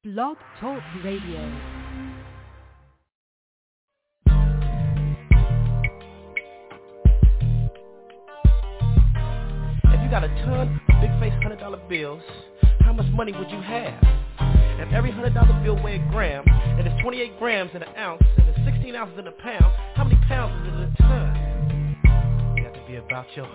Blog Talk Radio. If you got a ton of big face $100 bills, how much money would you have? If every $100 bill weighed a gram, and it's 28 grams in an ounce, and it's 16 ounces in a pound, how many pounds is it in a ton? You have to be about your,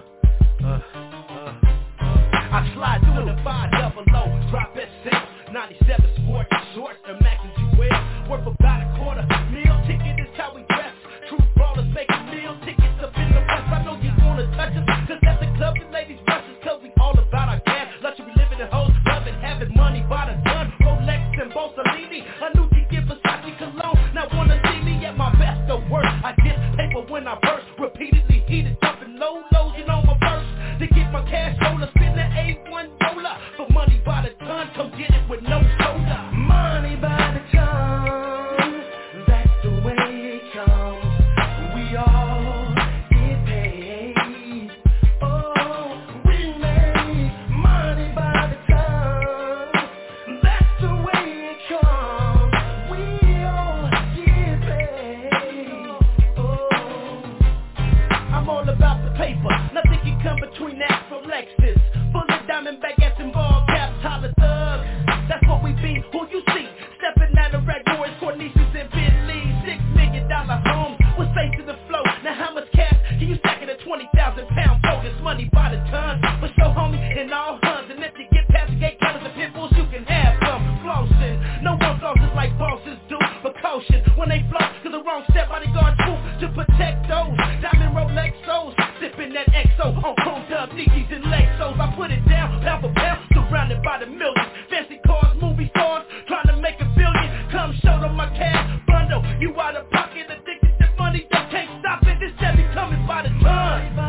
I slide through the 500, drop at 6, 97 sport, shorts, the maxes you wear, worth about a quarter, meal ticket is how we dress, true ballers make a meal tickets up in the west, I know you wanna touch us, cause that's the club the ladies rush us, cause we all about our gas, luxury living in hoes, loving, having money by the ton, Rolex and Bolsolini, a new get Versace cologne, not wanna see me at my best or worst, I dip paper when I burst, repeatedly heated, dumping low lows, you know my verse, to get my cash roller, spin the A1 roller, for money by the ton, come get it with no soda, money by the ton, that's the way it comes, we all get paid, oh, we make money by the ton, that's the way it comes, we all get paid, oh, I'm all about the paper, nothing can come between that from Lexus, full of diamond baguettes and ball caps, holla thugs, that's what we be, who you see, stepping out of Red Boys, Cornelius and Bentleys, $6 million homes, with face to the flow, now how much cash can you stack in a 20,000 pound bogus money by the ton, but show homie in all huns, and if you get past the gate counters and pit bulls, you can have some flossing, no one flosses like bosses do, but caution, when they floss, cause the wrong step bodyguard swoop, to protect those, diamond Rolex souls, sipping that XO, on chrome dub, Nikes and Lexos, I put it down, pound for pound, surrounded by the millions, fancy cars, movie stars, trying to make a billion, come show them my cash bundle, you out of pocket, addicted to money, that can't stop it, this Chevy coming by the ton.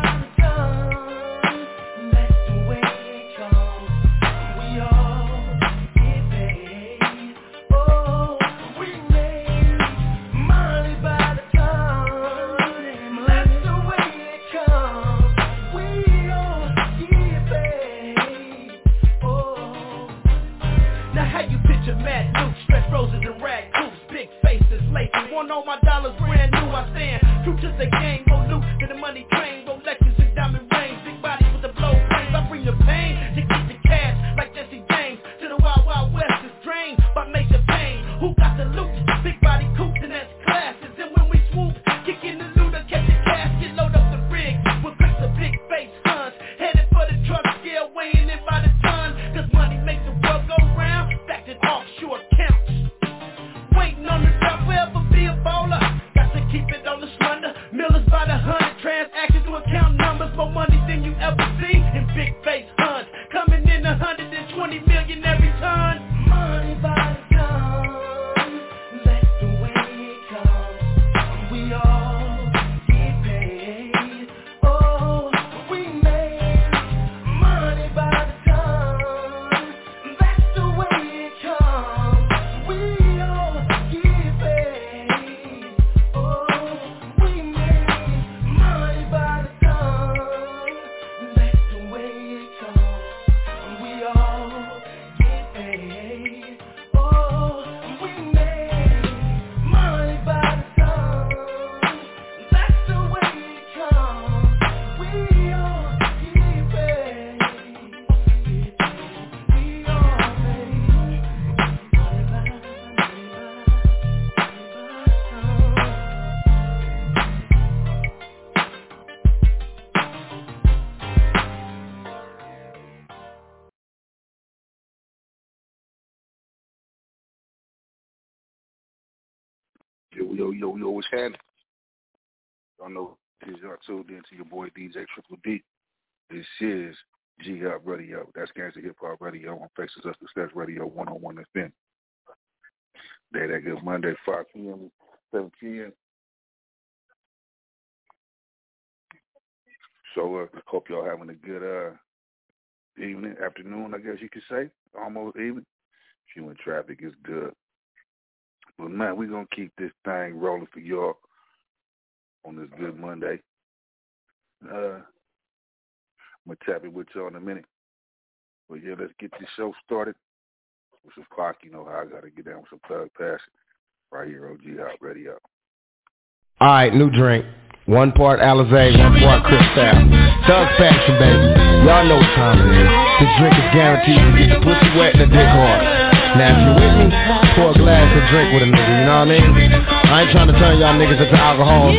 Mad Luke, stretch roses and rag coops, big faces, laces, want all my dollars brand new, I stand true to the game, go loot to the money train, Rolexes and diamond rings, big bodies with the blow brains, I bring the pain to keep the cash, like Jesse James, to the wild wild west is drained by major pain, who got the loot, big body coops and that's classes, and when we swoop, kick in the looter, catch the casket, load up the rig, with grips of big face guns, headed for the truck scale, weighing in by the ton, cause money makes the world go round, back to offshore accounts, waiting on the drop, forever be a bowler, got to keep it on the slender, millers by the 100, transactions to account numbers, more money than you ever see, in big face hunts, coming in 120 million every ton, money by the ton, that's the way it comes, we all get paid, oh, we make money by the ton, that's the way it comes, we all get paid, oh, we make money by the ton, that's the way it comes, we all get paid, oh, we make money by the ton, that's the way it comes, we all get paid, we all make money by the Yo, what's happening? Y'all know this y'all tuned in to your boy DJ Triple D. This is G Hop Radio. That's Gangsta Hip Hop Radio on Faces Us Success Radio 101 FM. That good Monday, 5 p.m. 7 p.m. So hope y'all having a good evening, afternoon, I guess you could say. Almost evening. If you in traffic, it's good. But man, we're going to keep this thing rolling for y'all on this good Monday. I'm going to tap it with y'all in a minute. But yeah, let's get this show started. with some Pac, you know how I gotta get down with some Thug Passion. Right here on G-Hop Radio. Alright, new drink. 1 part Alizé, 1 part Cristal. Thug Passion, baby. Y'all know what time it is. This drink is guaranteed to get the pussy wet and the dick hard. Now if you with me, pour a glass and drink with a nigga, you know what I mean? I ain't trying to turn y'all niggas into alcoholics.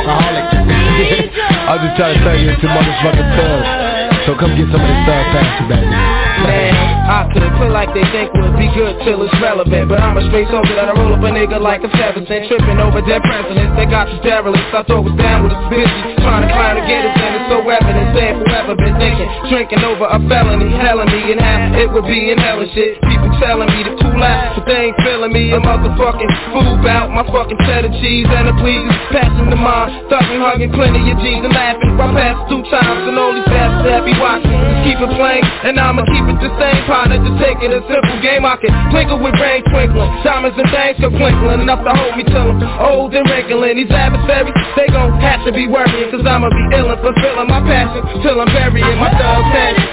I'm just trying to turn you into motherfucking thugs. So come get some of this Thug Passion, baby. Man, I could feel like they think would be good till it's relevant, but I'm a straight soldier that I roll up a nigga like a 7 cent, tripping over dead presidents. They got you derelicts, I throw it down with a bitches, trying to climb to get it, and it's so evident. Say forever been thinking, drinking over a felony, telling me and how it would be in hell and shit. People telling me to cool out, but they ain't feeling me. A motherfucking fool bout my fucking cheddar cheese and the pleases, passing the mind, thugging, hugging plenty of G's and laughing. I passed 2 times and all these bastards that be watching. Just keep it playing, and I'ma keep it the same. Partner, just take it a simple game. I can twinkle with brain twinkling, diamonds and things go twinkling, enough to hold me till I'm old and wrinkling. These adversaries, they gon' have to be worrying, cause I'ma be ill and fulfilling my passion till I'm burying my thug passion.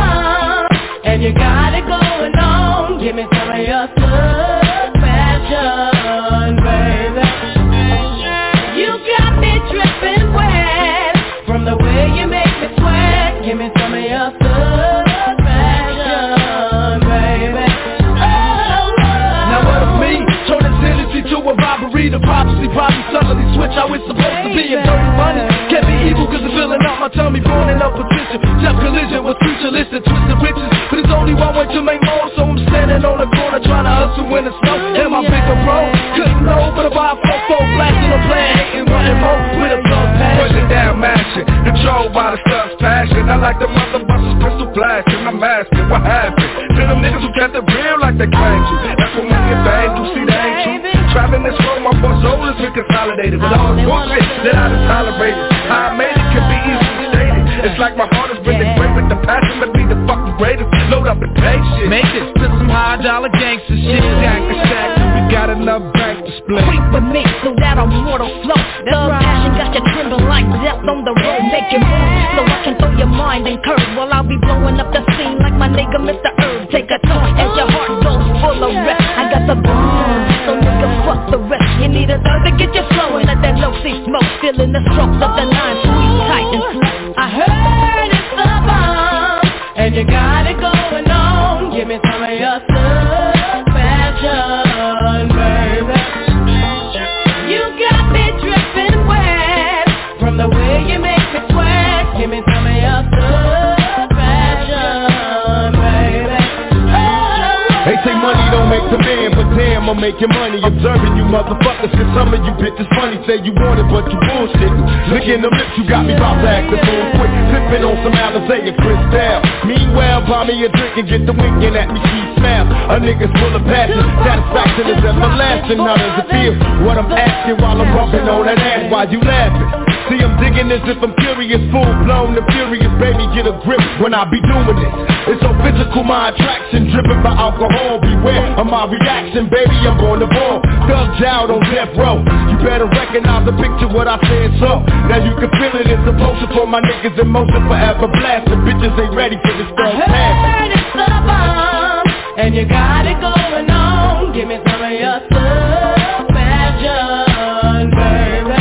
And you got it going on. Give me some of your Thug Passion, baby. You got me dripping wet from the way you make me sweat. Give me some of your Thug Passion, baby. Now what of me? Turn this energy to a robbery. The prophecy probably suddenly switch how it's supposed to be. And dirty money can't be evil cause it's filling up my tummy, born in opposition. Self collision with futuristic twisted riches. But it's only one way to make more, so I'm standing on the corner trying to hustle in the snow. And my bigger bro couldn't know, but about 4-4 blasting a plan, hating wanting more with a thug passion. Pushing down mashing, controlled by the thug's passion. I like the mother busters, crystal blasting. I'm asking what happened to them niggas who kept it real like they claimed to. That's what money and fame do, see that ain't true. Traveling this road, my boss soul has been consolidated with all the bullshit that I done tolerated. How I made it can be easily stated. It's like my heart has been engraved with the passion to be the fucking greatest. Load up and pay shit. Make this to some high dollar gangster shit. Stack to stack, we got enough bank to split. Creep with me so that I'm mortal flow. Thug passion got you trembling like death on the road. Make it move so I can throw your mind and curve while I'll be blowing up the scene like my nigga Mr. Herb. Take a tour as your heart goes full of rest. I got the boom, so nigga fuck the rest. You need a thug to get you flowing. Let that low see smoke, feeling the strokes of the 9 sweet tight and slow. I heard it's the bomb, and you got it going on. Give me some of your Thug Passion, baby. You got me dripping wet from the way you make me sweat. Give me some of your Thug Passion, baby. They say money don't make the man, but damn, I'm making money observing you motherfuckers. Cause some of you bitches funny, say you want it, but you bullshit. Look in the lips, you got me about to act a fool quick. Sipping on some Alizé and Cristal. Meanwhile, buy me a drink and get the winking at me, she smile. A nigga's full of passion, satisfaction is everlasting. How does it feel? What I'm asking while I'm bumping on that ass, why you laughing? See, I'm digging as if I'm curious, full blown and furious, baby, get a grip when I be doing this. It's so physical, my attraction, driven by alcohol. Beware of my reaction, baby, I'm on the ball. Thugged out on death row. You better recognize the picture, what I said so. Now you can feel it, it's a potion for my niggas in motion, forever blasting. Bitches ain't ready for this thug passion. I heard it's the bomb, and you got it going on. Give me some of your Thug Passion, baby.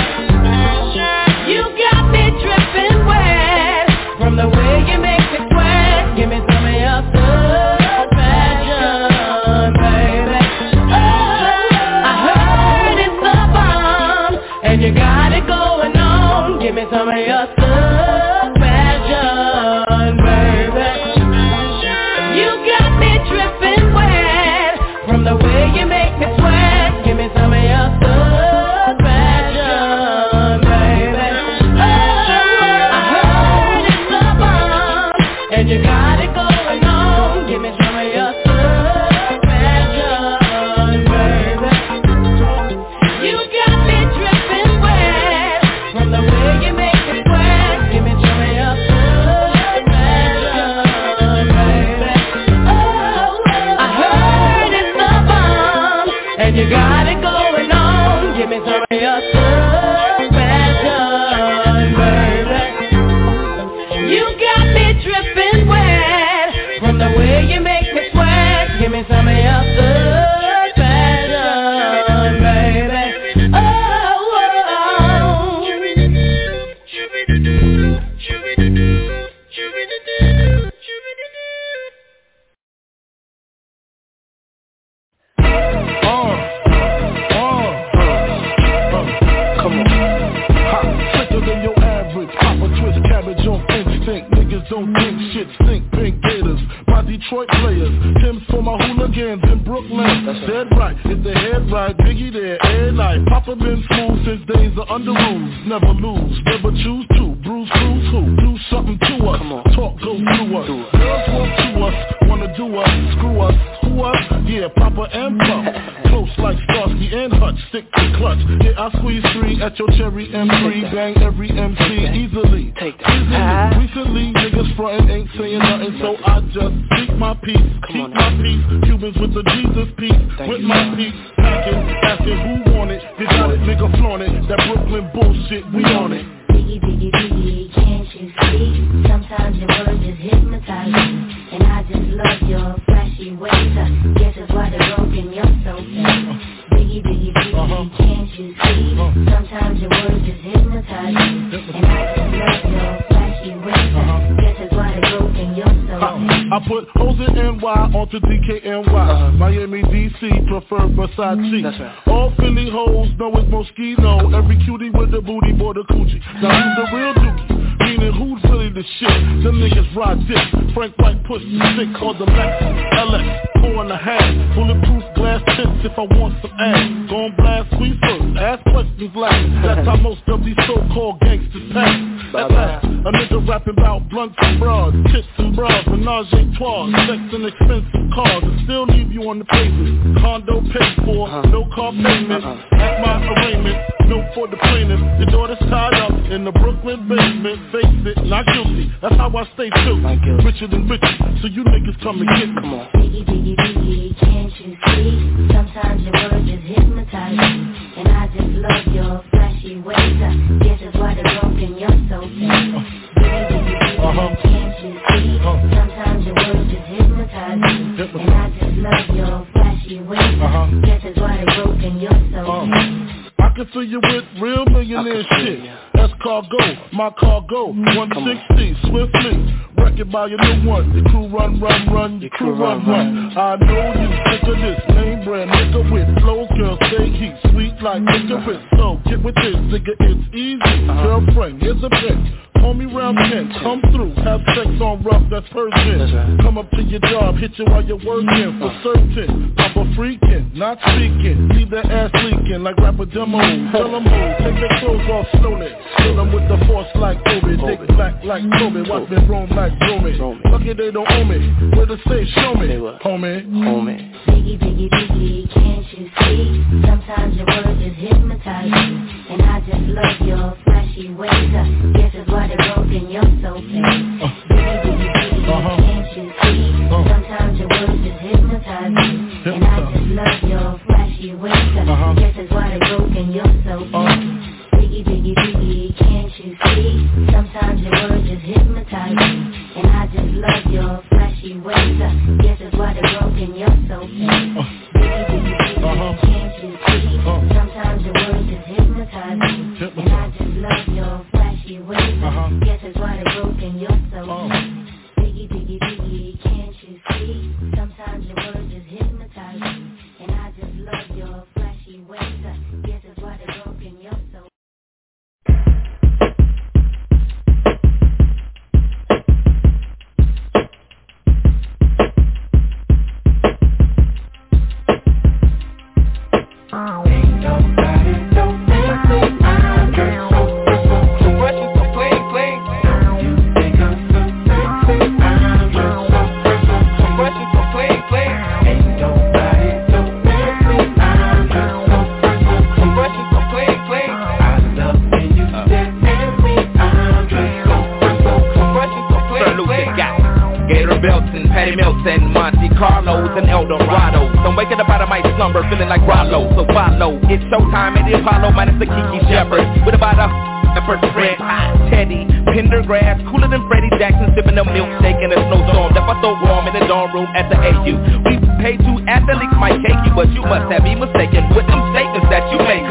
You got me dripping wet from the way you make me sweat. Give me some of your Thug Passion, baby. I heard it's the bomb, and you got it going on. Give me some of your Thug Passion, baby. You got me dripping wet from the way you make me sweat. Give me some of your Thug Passion, baby. I heard it's the bomb, and you got it going on. Give me some of your Thug Passion, baby. You got me dripping wet from the way you make me sweat. Give me some of your Thug Passion, baby. I heard it's the bomb, and you got it going on. Give me some of your Thug Passion, baby. You got me dripping wet from the way you make me sweat. Give me some of your don't think shit stink, pink gators. My Detroit players, Tim's for my hooligans in Brooklyn. Dead right, hit the head right, Biggie there, every night. Papa been smooth since days of under rules. Never lose, never choose to. Bruce, cruise who? Do something to us. Talk, go through us. Girls want to us, wanna do us, screw us. Who us? Yeah, Papa and Puff. Close like Starsky and Hutch, stick to clutch. Yeah, I squeeze 3 at your cherry M3. Bang every MC easily. Take that. Recently, niggas frontin' ain't saying nothing, so I just speak my peace. Keep my peace. Cubans with the Jesus peace. With my peace. Packing, asking who want it. You got it, nigga flaunt it. That Brooklyn bullshit, we on it. Biggie, biggie, biggie, can't you see? Sometimes your words just hypnotize me. And I just love your flashy ways. Guess that's why they're broken, you're so fake. Biggie, biggie, biggie, can't you see? Sometimes your words just hypnotize me. And I just love your flashy ways. Guess that's why they're broken, you're so fake. I put hoes in NY onto DKNY. Miami, DC, prefer Versace. That's right. All Philly hoes know it's Moschino. Every cutie with the booty, boy, the coochie. Now who's the real dookie? Meaning who's really the shit? Them niggas ride dick. Frank White push the stick called the Lexus LX 4.5. Bulletproof glass tips if I want some ass. Gon' blast squeeze first, ask questions last. That's how most of these so-called gangsters pass. At last, a nigga rapping about blunts and bras, tits and bras, menage a trois, sex and expensive cars, and still leave you on the pavement. Condo paid for, no car payment. At my arraignment, no for the plaintiff. Your daughter's tied up in the Brooklyn basement. Face it, not guilty. That's how I stay true. Richer than richer, so you niggas come and get me. Come on. Biggie, biggie, biggie, can't you see? Sometimes your words just hypnotize me. And I just love your flashy ways. Guess that's why they're broken, you're so fake. Biggie, biggie, biggie, can't you see? Sometimes your words just hypnotize me. And I just love your flashy ways. Guess that's why they're broken, you're so fake. I can fill you with real millionaire shit. That's cargo, my cargo, 160, swiftly. Wreck it by your new one. Your crew run, your crew run. I know you sick of this name brand nigga with flows, girl, stay heat, sweet like licorice. So get with this, nigga, it's easy. Girlfriend, here's a bitch. Call me round 10, come through, have sex on rough, that's Persian. Come up to your job, hit you while you're working, for certain. Papa freaking, not speaking, leave that ass leaking like rapper demo. Tell them who, take their clothes off slowly. Fill them with the force like Kobe, dick black like Kobe, watch me roam like Romy. Lucky they don't owe me, where to say show me, homie. Biggie, biggie, biggie, can't you see? Sometimes your words just hypnotize me. And I just love your flashy ways. Guess that's why they're broken, you're so fake. Biggie, biggie, biggie, can't you see? Sometimes your words just hypnotize me. And I just love your flashy ways. Guess that's why they're broken, you're so fake. Biggie, biggie, biggie, can't you see? Sometimes your words just hypnotize me. And I just love your flashy ways. Guess that's why they're broken, you're so fake. Biggie, biggie, biggie, can't you see? Sometimes your words just hypnotize me. And I just love your flashy ways. Guess that's why they're broken, you're so fake. Biggie, biggie, biggie, can't you see? Sometimes your words just hypnotize me. And I just love your flashy ways. Guess that's why they're broken, you're so feeling like Rollo, so follow. It's showtime at the Apollo, minus the Kiki Shepherd. With about a first red hot Teddy, Pendergrass, cooler than Freddie Jackson, sipping a milkshake in a snowstorm. That I throw warm in the dorm room at the AU. We paid two athletes might take you, but you must have been mistaken with them statements that you make,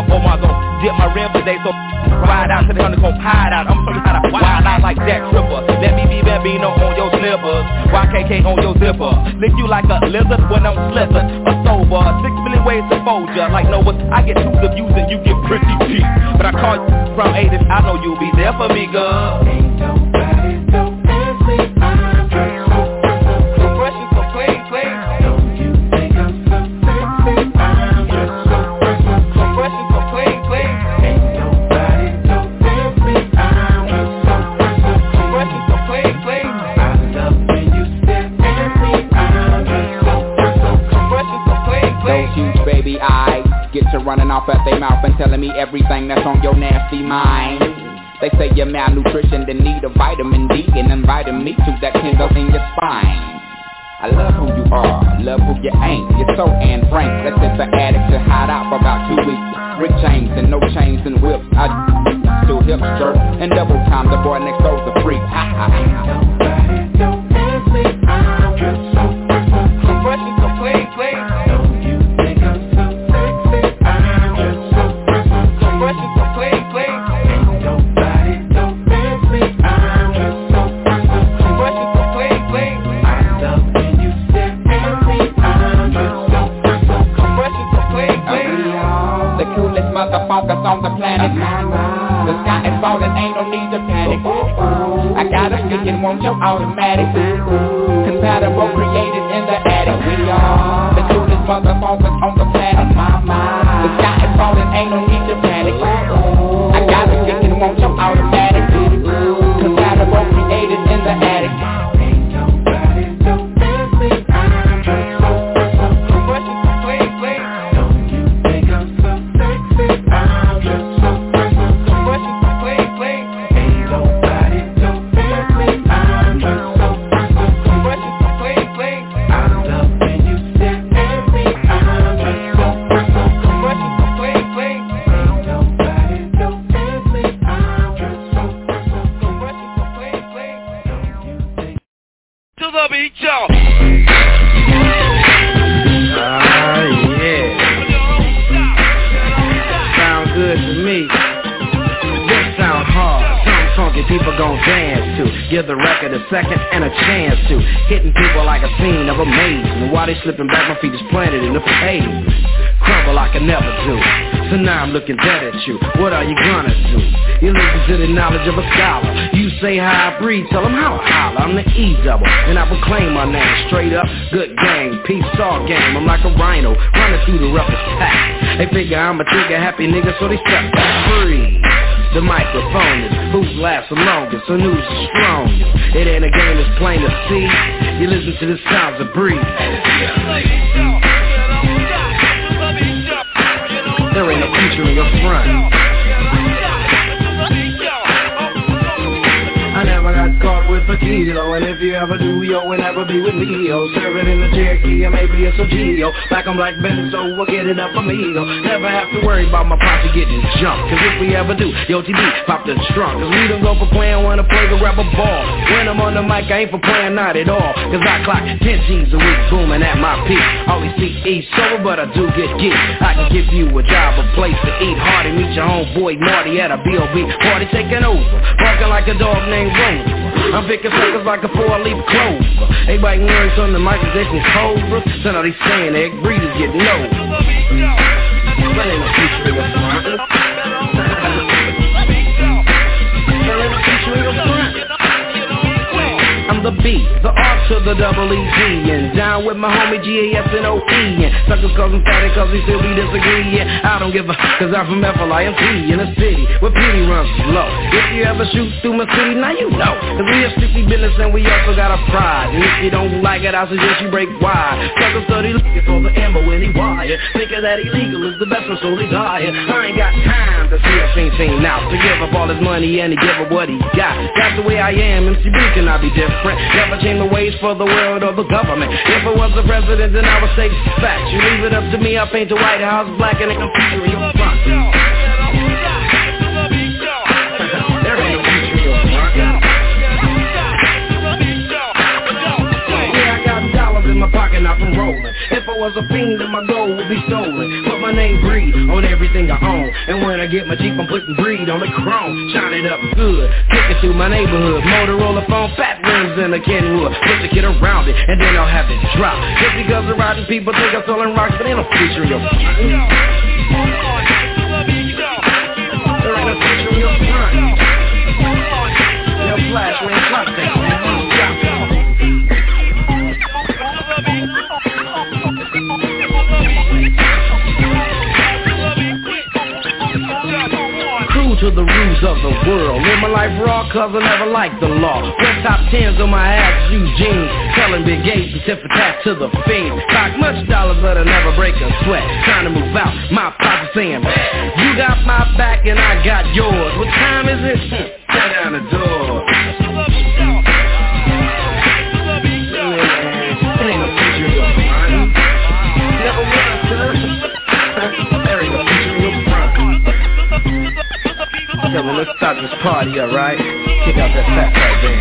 or I gon' dip my rim today, so ride out to the hundred, gon' hide out. I'ma show you how to wild out like Jack Tripper. Let me be Bambino on your slippers, YKK on your zipper. Lick you like a lizard when I'm slipping or sober. 6 million ways to fold ya. Like Noah, I get too abused and you get pretty deep. But I call you from 80s, I know you'll be there for me, girl. Ain't nobody so fancy, I'm just so fresh and so clean, clean. Don't you think I'm so sexy? I'm just so fresh and so clean, clean. Ain't nobody so fancy, I'm just so fresh and so clean, clean. I love when you stare at me, I'm just so fresh and so clean, clean. Those huge baby eyes get to running off at their mouth and telling me everything that's on your nasty mind. They say you're malnutrition, then need a vitamin D, and inviting me to that tingle in your spine. I love who you are, love who you ain't. You're so Anne Frank, let's hit the attic to hide out for about 2 weeks. Rick chains and no chains and whips. I do hip skirt and double time. The boy next door's a freak. Ha ha. Nobody so fancy, I'm just so fresh and so clean, clean. Don't you think I'm so sexy? I'm just so fresh and so clean, clean. Ain't nobody so fancy, I'm just so fresh and so clean, clean. I love when you stare at me, I'm just so fresh and so clean, clean. The coolest motherfuckers on the planet. The sky is falling, ain't no need to panic. I got a stick and want your automatic. Compatible, created in the attic. We are the coolest motherfuckers on the planet. The sky is falling, ain't no need to panic. I got a stick and want your automatic. Compatible, created in the attic. Ain't nobody so fancy, I'm just so fresh and so clean, clean. Don't you think I'm so sexy? I'm just so fresh and so clean, clean. Ain't nobody so fancy, I'm just so fresh and so clean, clean. I love when you stare at me, I'm just so fresh and so clean, clean. Ain't nobody so fancy, I'm just so fresh and so clean, clean. Don't you think To the beat, y'all. Yeah. Sound good to me. This sound hard. Something funky people gon' dance to. Give the record a second and a chance to. Hitting people like a scene of amazing. While they slipping back, my feet is planted in the pavement. Crumble like I never do. So now I'm looking dead at you. What are you gonna do? You listen to the knowledge of a scholar. You say how I breathe, tell them how I holler. I'm the E-double, and I proclaim my name. Straight up, good game, peace all game. I'm like a rhino, running through the roughest pack. They figure I'm a trigger-happy nigga, so they step back free. The microphone is who's lasts the longest, so news is strongest. It ain't a game, it's plain to see. You listen to the sounds of breeze. There ain't no future in your front. I never got caught with a kilo, and if you ever do, yo, will never be with me, yo. Serving in the Cherokee, or maybe it's a Geo. Like I'm like Benzo, we'll get it up for me, yo. Never have to worry about my posse getting jumped, cause if we ever do, yo, TD, pop the trunk. Cause we don't go for playing, wanna play to grab a ball. When I'm on the mic, I ain't for playing, not at all. Cause I clock 10 G's a week, booming at my peak. Always see East sober, but I do get geek. I can give you a job, a place to eat. Hardy, meet your homeboy Marty at a B.O.B. party taking over. Barking like a dog named Rover. I'm picking suckers like a 4-leaf clover. Everybody can learn something, Mike, they some cobras. So now they saying egg breeders getting over. But ain't no future in your front. There ain't no future in your front. I'm the B, the R to the double E-Z, and down with my homie G-A-S-N-O-E, and suckers cause I'm fatty cause we still be disagreeing. I don't give a, cause I'm from F-L-I-M-T in the city, where pity runs low. If you ever shoot through my city, now you know, cause we a strictly business and we also got a pride. And if you don't like it, I suggest you break wide. Suckers study looking for the ammo in the wire, thinking that illegal is the best one, so they die. I ain't got time to see a seen out, to give up all his money and to give up what he got. That's the way I am, MCB cannot be different. Never change the ways for the world or the government. If I was the president, then I would say facts. You leave it up to me, I'll paint the White House black and ain't no future in your front. There ain't no future in your front. Yeah, I got dollars in my pocket, not from rolling. If I was a fiend, then my gold would be stolen. But my name Breed on everything I own. And when I get my Jeep, I'm putting Breed on the chrome. Shine it up good, kicking through my neighborhood. Motorola phone, fat rims and a Kenwood. Put the kid around it, and then I'll have it drop. Just because the riding people think I'm selling rocks, but ain't no feature in your front. There ain't no feature in your front. Yo, Flash, man, clock that, man. To the rules of the world. Live my life raw cause I never liked the law. Red top 10s on my ass, Eugene. Telling Big Gates to tip a tap to the fiend. Talk much dollars but I never break a sweat. Trying to move out, my pocket saying, you got my back and I got yours. What time is it? Turn down the door. It ain't no picture of your front. Never was, there ain't no picture of your front. Yeah, well, let's start this party up, right? Kick out that fat band.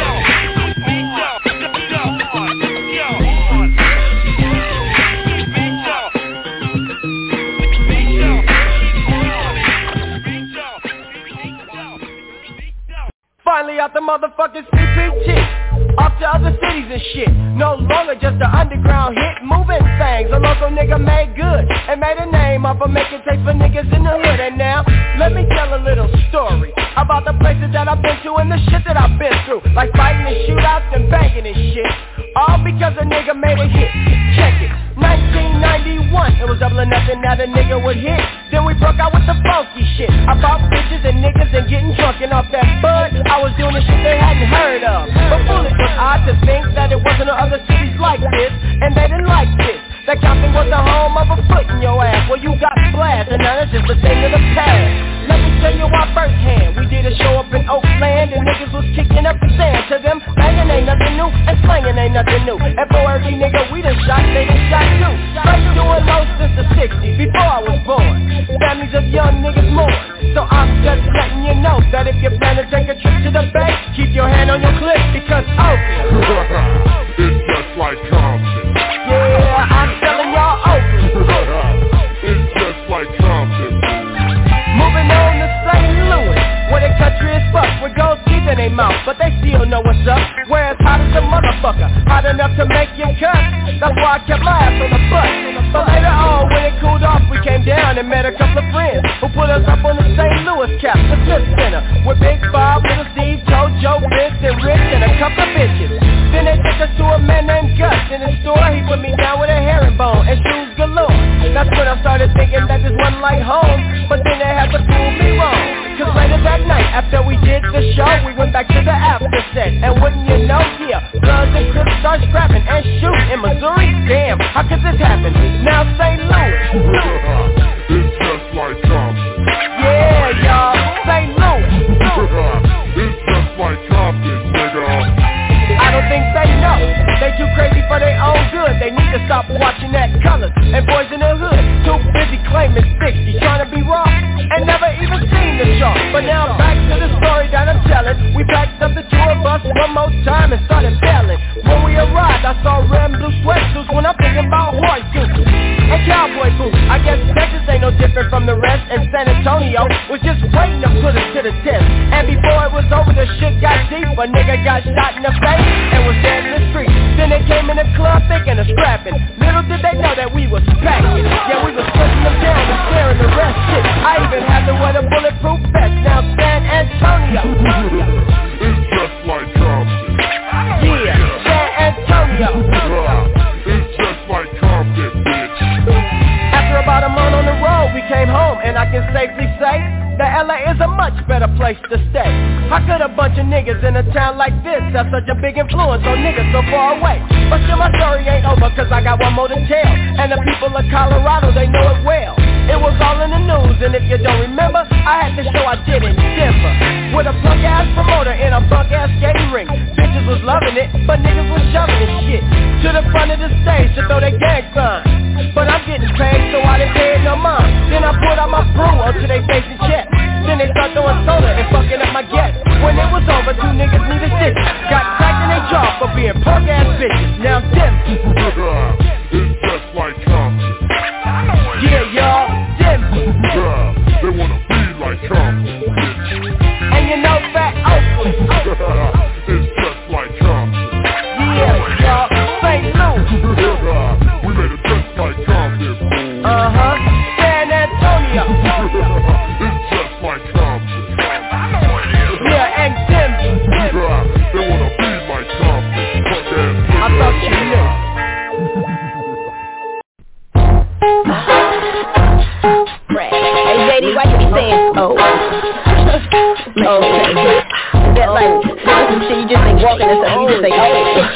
Finally out the motherfucking CPT. Off to other cities and shit. No longer just an underground hit. Moving things. A local nigga made good and made a name off of making tapes for niggas in the hood. And now, let me tell a little story about the places that I've been to and the shit that I've been through. Like fighting and shootouts and banging and shit. All because a nigga made a hit. Check it. 1991, it was double or nothing that a nigga would hit. Then we broke out with the funky shit. About bitches and niggas and getting drunk and off that bud. I was doing the shit they hadn't heard of. But foolish was I to think that it wasn't no other cities like this. And they didn't like this. That Compton was the home of a foot in your ass. Well, you got blast, and now that's just a thing of the past. Let me tell you why firsthand. We did a show up in Oakland, and niggas was kicking up the sand. To them, banging ain't nothing new, and slanging ain't nothing new. And for every nigga we done shot, they done shot too. Straight doing low since the 60s, before I was born. Families of young niggas mourn. So I'm just letting you know that if you plan to take a trip to the bay, keep your hand on your clip, because Oakland it's just like Compton. Yeah, I'm telling y'all Oakland. It's just like Compton. Moving on to St. Louis, where the country is fucked with gold teeth in their mouth, but they still know what's up. Where it's hot as a motherfucker, hot enough to make you cut. That's why I kept my ass on the bus. But later on, when it cooled off, we came down and met a couple of friends who put us up on the St. Louis cap, the Smith Center, with Big Bob, Little Steve, Joe, Vince, and Rich, and a couple of bitches. Then they took us to a man named Gus in the store. He put me down with a herringbone and shoes galore. That's when I started thinking that this wasn't like home, but then they had to prove me wrong. Cause later that night, after we did the show, we went back to the after set. And wouldn't you know, yeah, Bloods and Crips start scrapping and shooting in Missouri. Damn, how could this happen? Now St. Louis. It's just like Compton. Yeah, y'all, St. Louis. It's just like Compton, nigga. I don't think they know. They too crazy for their own good. They need to stop watching that Colors and Boys in the Hood. Too busy claiming 60, trying to be raw, and never even seen the chart. But now back to the story that I'm telling. We packed up the two of us one more time and started bailing. When we arrived, I saw red and blue sweatsuits when I'm thinking about horseshoes and cowboy boots. I guess Texas ain't no different from the rest, and San Antonio was just waiting to put us to the test. And before it was over, the shit got deep. A nigga got shot in the face and was dead in the street. Then they came in the club thinking of scrapping. Little did they know that we was packing. Yeah, we was pushing them down and scaring the rest shit. I even had to wear the bulletproof vest. Now San Antonio. It's just like Compton. Yeah, San Antonio. It's just like Compton, bitch. After about a month on the road, we came home, and I can safely say that LA is a much better place to stay. How could a bunch of niggas in a town like this have such a big influence on niggas so far away? But still my story ain't over, cause I got one more to tell. And the people of Colorado, they know it well. It was all in the news, and if you don't remember, I had the show I did in Denver with a punk-ass promoter in a bunk-ass skating ring. Bitches was loving it, but niggas was shoving this shit to the front of the stage to throw their gang signs. But I'm getting paid, so I didn't pay it no mind. Then I pulled out my brew onto their face and chest. Then they start throwing soda and fucking up my guests. When it was over, two niggas needed stitches. Got cracked in their jaw for being punk-ass bitches. Now them. It's just like Compton. Yeah, y'all. Oh. That like, some shit you just ain't walking and stuff, you just say, oh.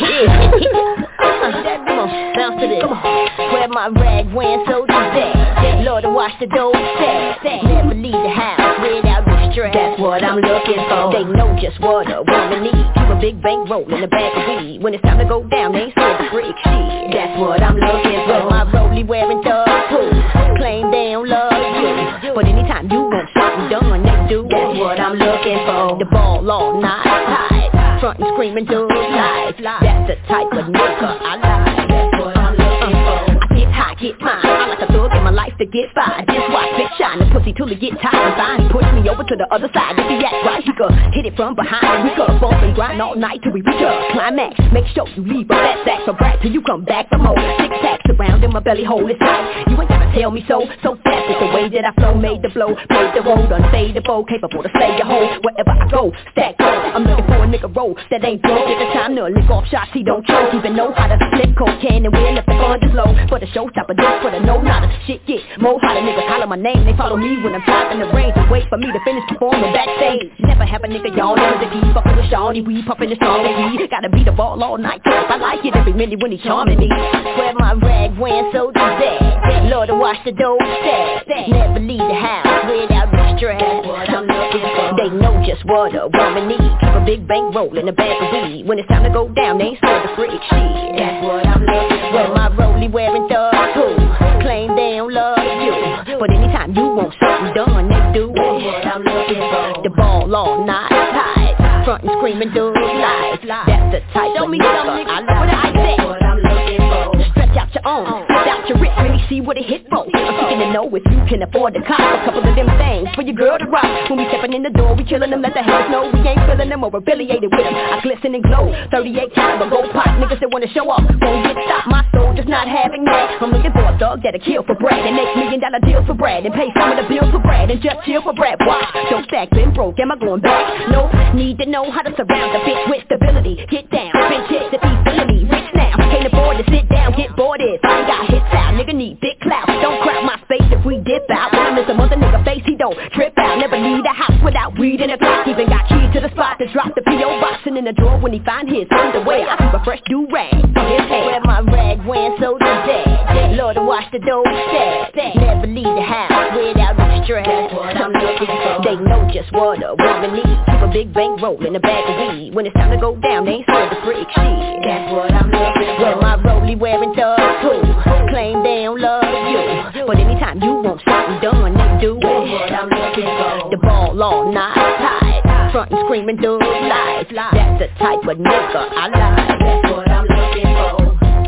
Come on, bounce to this. Come on. Grab my rag, wearing so sad. Lord, to wash the dough, sad. Never leave the house without distress. That's what I'm looking for. They know just what a woman needs. Keep a big bank roll in the bag of weed. When it's time to go down, they ain't scared to freak shit. That's what I'm looking for. My rollie wearing thugs too. Claim they don't love you, but anytime you want something done, they do. That's what I'm looking for. The ball all night tight, front and screaming to life. That's the type of nigga I like. That's what I'm looking for. I get high, get mine. I like a thug in my life to get by. Just watch Big Shine the pussy till it get tired and fine. He push me over to the other side. If he act right, he could hit it from behind. And we could bump and grind all night till we reach a climax. Make sure you leave a fat sack for brat till you come back for more. Six packs around in my belly hole is tight. You ain't gotta tell me so fast. It's the way that I flow, made the blow, played the road, unfadable, capable to stay a hole wherever I go. Stack gold. I'm looking for a nigga roll that ain't broke. At the time to lick off shots he don't choke. Even know how to flip cocaine and win if the fund is low. For the showstopper, this for the no-nada. Shit get more hotter, niggas holler my name. They follow me when I'm driving the range and wait for me to finish performing backstage. Never have a nigga yawning with the key, fucking with Shawnee. We puffin' the strong and we gotta beat the ball all night. I like it every minute when he charming me. Grab my rag, wearing so sad. Lord, to wash the dough, sad. Never leave the house without distress. That's what I'm looking for. They know just what a woman needs. Keep a big bank roll in the bag of weed. When it's time to go down, they ain't scared to freak shit. That's what I'm looking for. Well, my rollie wearing thugs too. Claim they don't love you, but anytime you want something done, they do. That's what I'm looking for. The ball all night tight, front and screaming thug life. That's the type of nigga I like. What I say? That's what I'm looking for. Stretch out your arms, stretch out your wrist, really see what it hit for. I'm seeking to know if you can afford to cop a couple of them things for your girl to rock. When we stepping in the door, we killing them, let the haters know we ain't feeling them or affiliated with them. I glisten and glow, 38 caliber gold pop. Niggas that wanna show off, won't get stopped. My soul just not having that. I'm looking for a thug that'll kill for Brad and make $1 million deals for Brad and pay some of the bills for Brad and just chill for Brad. Watch, don't stack, been broke, am I going back? No, need to know how to surround the bitch with stability. Get down, bitch hit if he's feeling me. Rich now, can't afford to sit down, get boarded. I ain't got hits out, nigga need big clout. Don't crowd my space if we dip out. When I miss a mother nigga face, he don't trip out. Never leave the house without weed in a glass. Even got keys to the spot to drop the P.O. box and in the drawer when he find his underwear. I keep a fresh do-rag from his head. Wear my rag, wearing so sad. Lord, to wash the dough, sad. Never leave the house without distress. That's what I'm looking for. They know just what a woman needs. Keep a big bank roll in the bag of weed. When it's time to go down, they ain't scared to freak shit. That's what I'm looking for. Well, my rollie wearing thugs too. Claim they don't love you, but anytime you want something done, they do. That's what I'm looking for. The ball all night tight, front and screaming thug life. That's the type of nigga I like. That's what I'm looking for.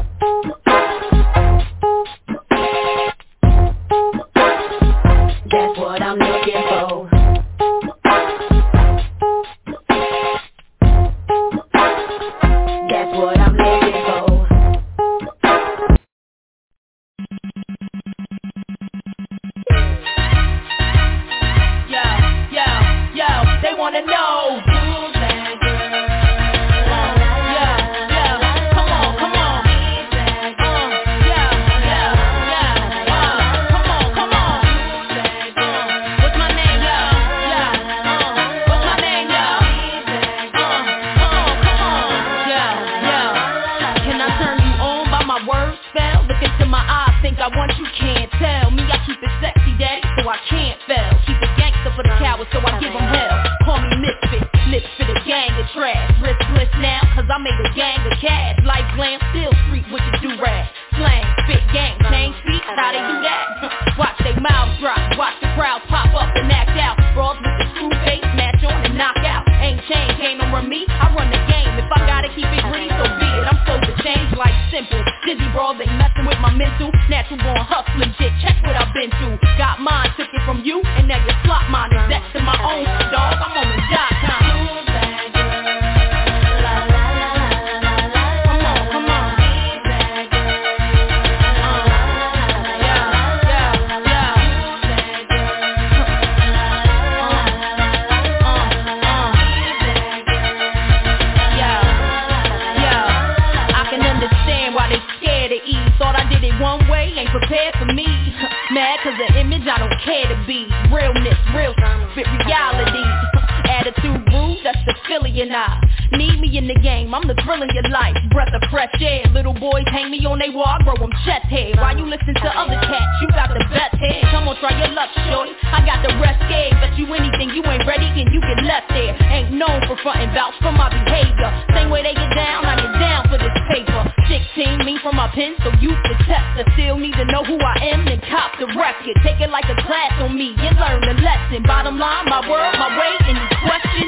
That's what I'm looking for. That's what I'm looking for. Yo, they wanna know. I want you can't tell me I keep it sexy, daddy, so I can't fail. Keep it gangster for the cowards, so I give them hell. Call me misfit, lips for the gang of trash. Riskless now, cause I made a gang of cash. Like glam, still street with the do-rag. Slang, spit, gang, change speech, how they do that? Watch they mouths drop, watch the crowd pop up and act out. Brawls with the screw face, match on and knock out. Ain't change, game over me, I run the game. If I gotta keep it green, so be it. I'm supposed to change like simple. Dizzy brawls ain't messing with my mental. Natural born hustling shit, check what I've been through. Got mine, took it from you, and now you slot mine. Is that to my own dog? I'm on the job time. One way, ain't prepared for me. Mad cause the image I don't care to be. Realness, real and I need me in the game, I'm the thrill in your life. Breath of fresh air, little boys hang me on they wall, I grow them chest hair. While you listen to other cats, you got the best head. Come on, try your luck, shorty, I got the rest scared. Bet you anything, you ain't ready, and you get left there. Ain't known for frontin', vouch for my behavior. Same way they get down, I get down for this paper. 16, me from my pen, so use the test. I still need to know who I am, then cop the record. Take it like a class on me, and learn the lesson. Bottom line, my word, my way, any questions?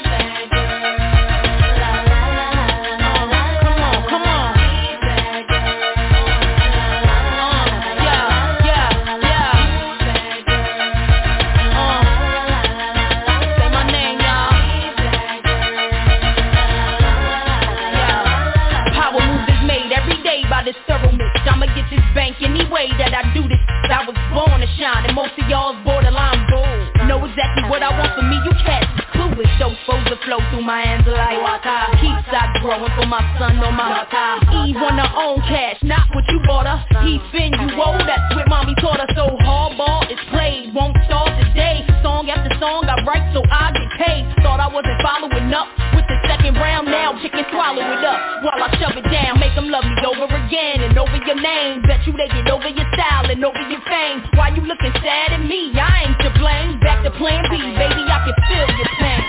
This thorough mix, I'ma get this bank any way that I do this. I was born to shine, and most of y'all's borderline gold. Know exactly what I want for me, you cats is clueless. Those foes that flow through my hands like water. Keep stock growing for my son on my water. Eve on her own cash, not what you bought her. He fin you old, that's what mommy taught her. So hardball is played, won't start today. Song after song I write so I get paid. Thought I wasn't following up with the second round, now chicken swallow it up while I shove it down. Make them love me over again and over your name. Bet you they get over your style and over your fame. Why you looking sad at me? I ain't to blame. Back to plan B, baby, I can feel your pain.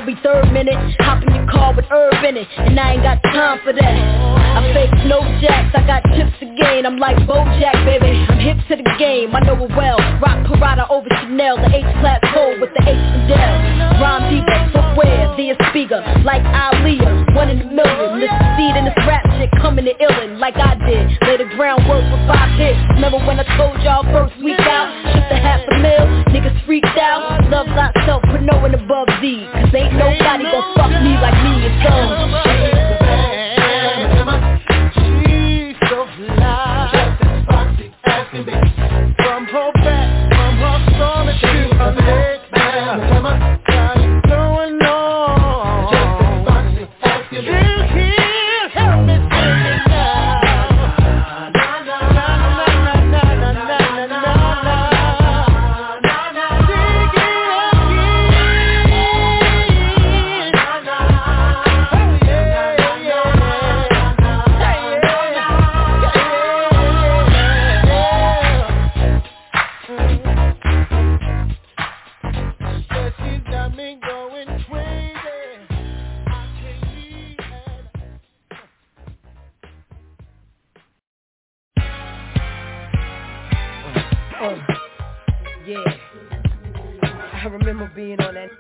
every third minute. Hop in your car with herb in it, and I ain't got time for that. I fake no jacks, I got chips to gain. I'm like Bojack, baby, I'm hip to the game, I know it well. Rock Parada over Chanel, the H-class code with the H and Dell. Rhyme deeper, footwear, the speaker, like Aaliyah, 1 in a million. Mr. Seed in this rap shit, coming to illin' like I did. Lay the groundwork for 5 hits. Remember when I told y'all first week out, shipped a $500,000, niggas freaked out. Love thyself, put no one above Z, cause ain't nobody gon' fuck me like me, it's on. She's so fly, just as foxy as can be. From her back, from her stomach to her leg, got going on, just as foxy as can be. You can't help me singing now. Na na na na na na na na na na. Yeah, I remember being on that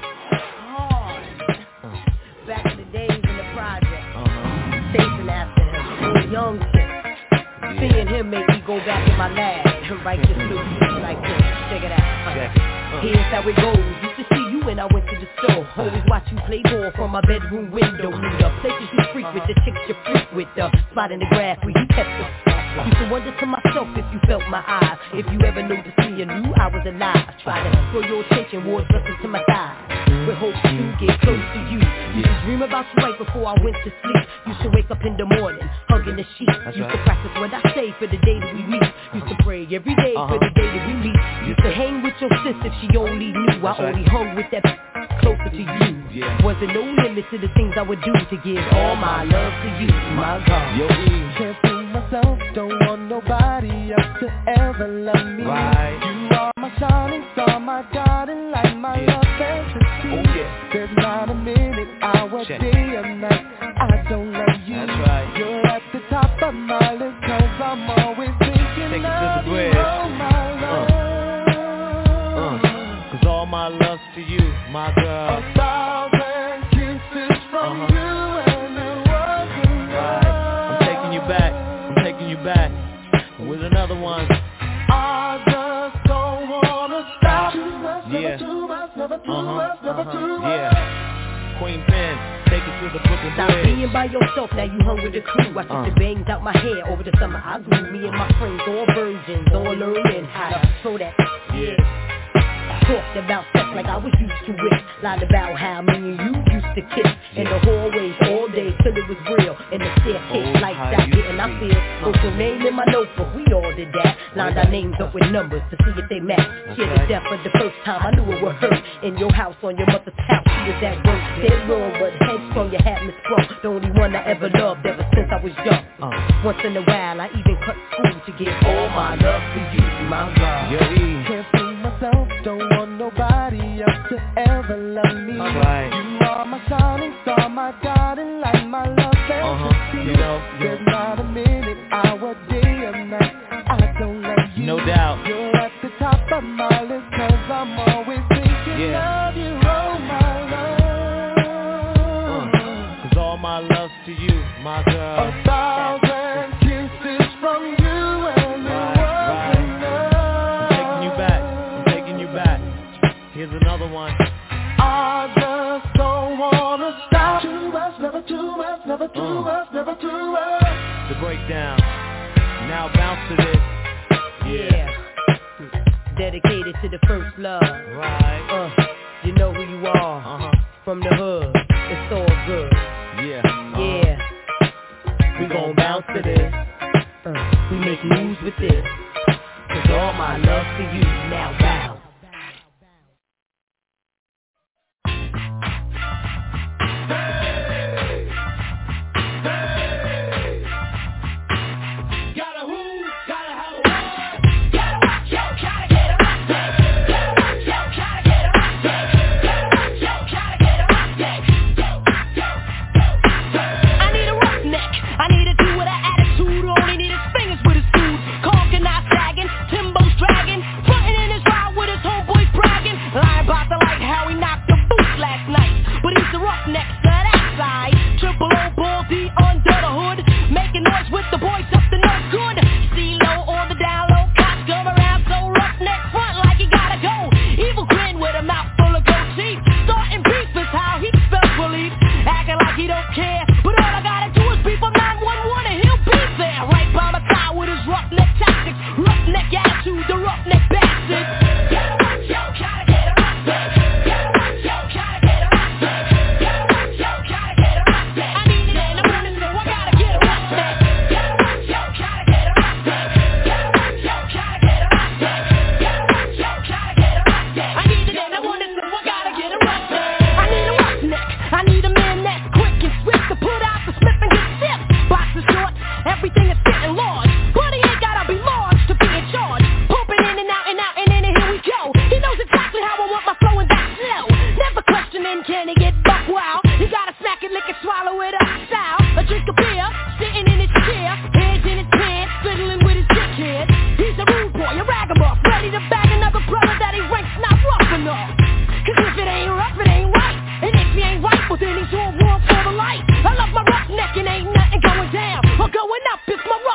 hard back in the days in the project, chasing after him, little young shit. Seeing him made me go back in my lab and write this little piece like this. Check it out. Here's how it goes. Used to see you when I went to the store. Always watch you play ball from my bedroom window. Knew the places you frequent, the chicks you freak with, the spot in the grass where you kept the. Used to wonder to myself if you felt my eyes. If you ever noticed me and knew I was alive. Try to throw your attention towards blessings to my thighs. With hopes to get close to you. Used to dream about you right before I went to sleep. Used to wake up in the morning, hugging the sheet. Used to practice what I say for the day that we meet. Used to pray every day for the day that we meet. Used to hang with your sis if she only knew I only hung with that closer to you. Wasn't no limit to the things I would do to give all my love to you, my God. Can't fool myself, don't want nobody else to ever love me. You are my shining star, my guiding light, my love fantasy. There's not a minute, hour, day or night I don't love you. You're at the top of my list, cause I'm always thinking of you, oh my love. Cause all my love's to you, my girl. 1,000 kisses from you and it wasn't enough. I'm taking you back with another one. I just don't wanna stop. Never too much. Yeah. Queen Pen, take it to the Brooklyn Stop Bridge. being by yourself, now you hung with the crew. I took the bangs out my hair over the summer. I grew me and my friends, all virgins, all learning how to throw that. Talked about sex like I was used to it. Lied about how me and you used to kiss in the hallways all day till it was real. In the staircase like that, and I feel. Wrote your name in my notebook, we all did that. Lined our names up with numbers to see if they match. Shared the death for the first time, I knew it would hurt. In your house, on your mother's couch, she was at work. Dead wrong, but headstrong, you had me sprung. The only one I ever loved ever since I was young. Once in a while, I even cut school to give all my love to you, my God. Can't fool myself, don't want nobody else to ever love me. You are my shining star, my guiding light, my love fantasy. There's not a minute, hour, day or night I don't love you. No doubt. You're at the top of my list, cause I'm always thinking of you, oh my love. Cause all my love's to you, my girl. 1,000 kisses from you and it wasn't enough. I'm taking you back. Here's another one. I just don't wanna stop. Too much, never too much, never too much, never too much. The breakdown. Now bounce to this. Yeah. Dedicated to the first love. Right. You know who you are. From the hood. It's all good. Yeah. We gon' bounce to this. We make moves with this. Cause all my love for you now bounce.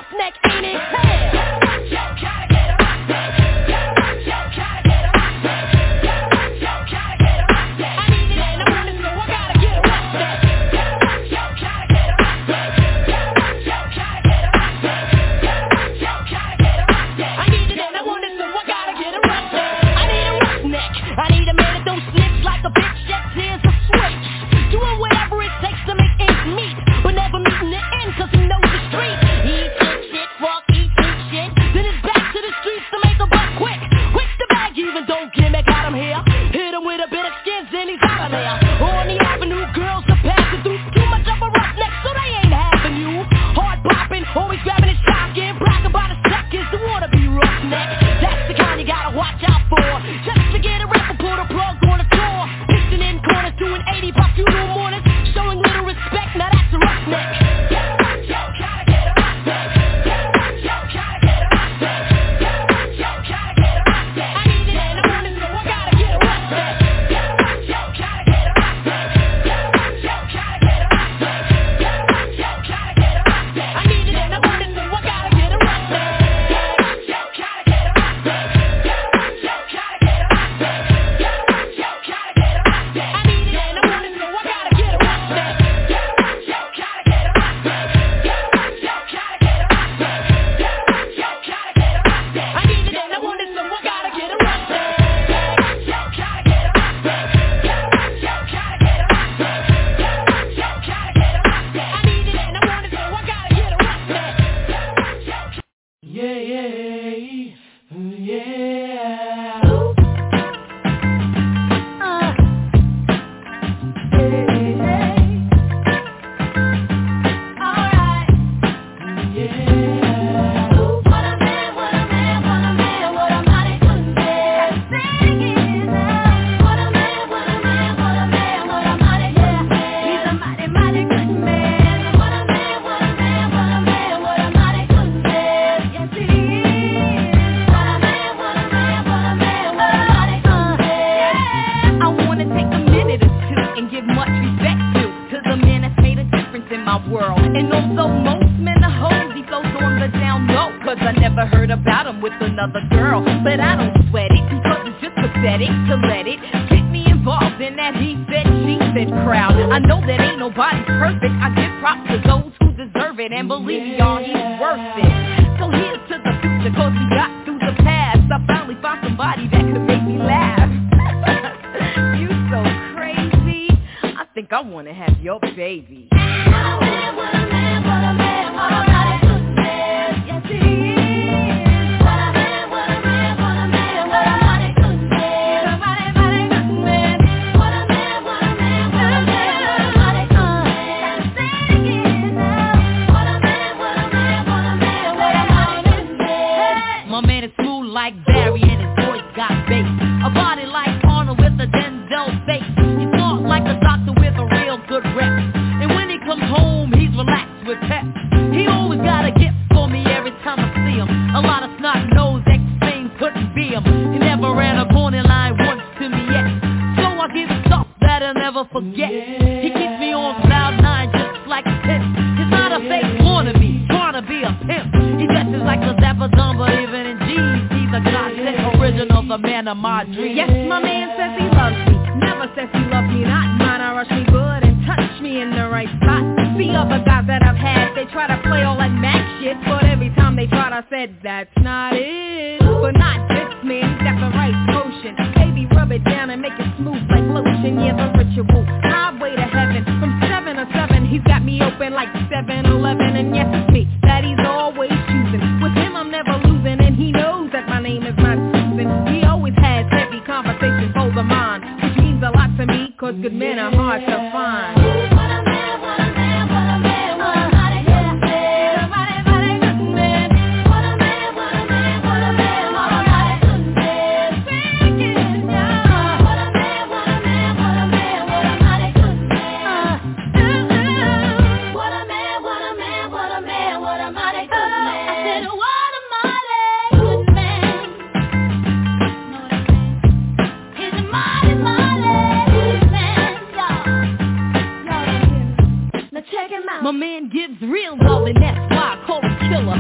roughneck, ain't it?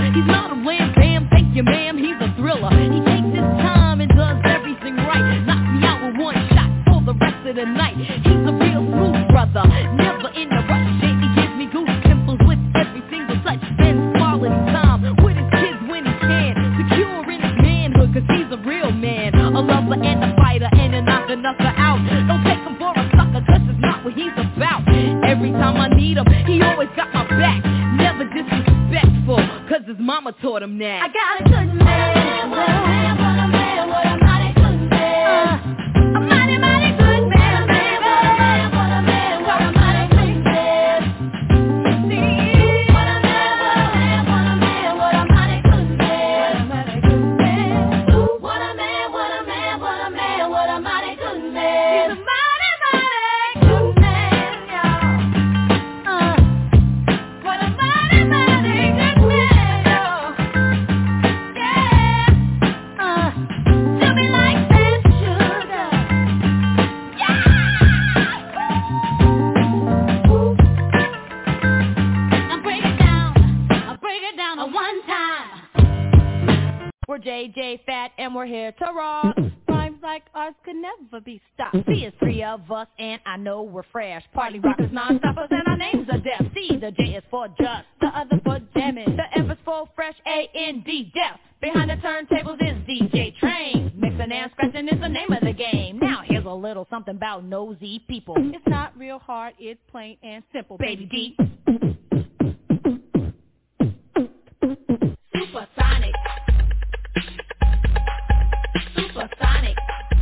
He's not a wham bam, thank you ma'am, he's a thriller. He takes his time and does everything right. Knocks me out with one shot for the rest of the night. He's a real smooth brother, never in a rush. He gives me goose pimples with every single touch. Spends quality time with his kids when he can. Secure in his manhood, cause he's a real man. A lover and a fighter and a knocker out. Don't take him for a sucker, cause it's not what he's about. Every time I need him, he always got my back. Never disrespectful, cause his mama taught him that. I got a good man, what a man, what a man, what a mighty good man. A mighty, mighty good man, man, what a man, what a man, what a mighty good man. See, what a man, what a man, what a mighty good man, what a mighty good man. Ooh, what a man, what a man, what a man, what a mighty good man. He's a mighty, mighty good man, y'all. What a mighty, mighty good man, y'all. Yeah, do me like that sugar. Yeah. Ooh. I'll break it down a one time. We're JJ Fat and we're here to rock. Rhymes like ours could never be stopped. See, it's three of us and I know we're fresh. Party rockers, non-stoppers, and our names are Def. See, the J is for just, the other for jamming. The F is for fresh, A-N-D, Def. Behind the turntables is DJ Train. Mixing and scratching is the name of the game. Now here's a little something about nosy people. It's not real hard, it's plain and simple, baby D. Supersonic. Supersonic.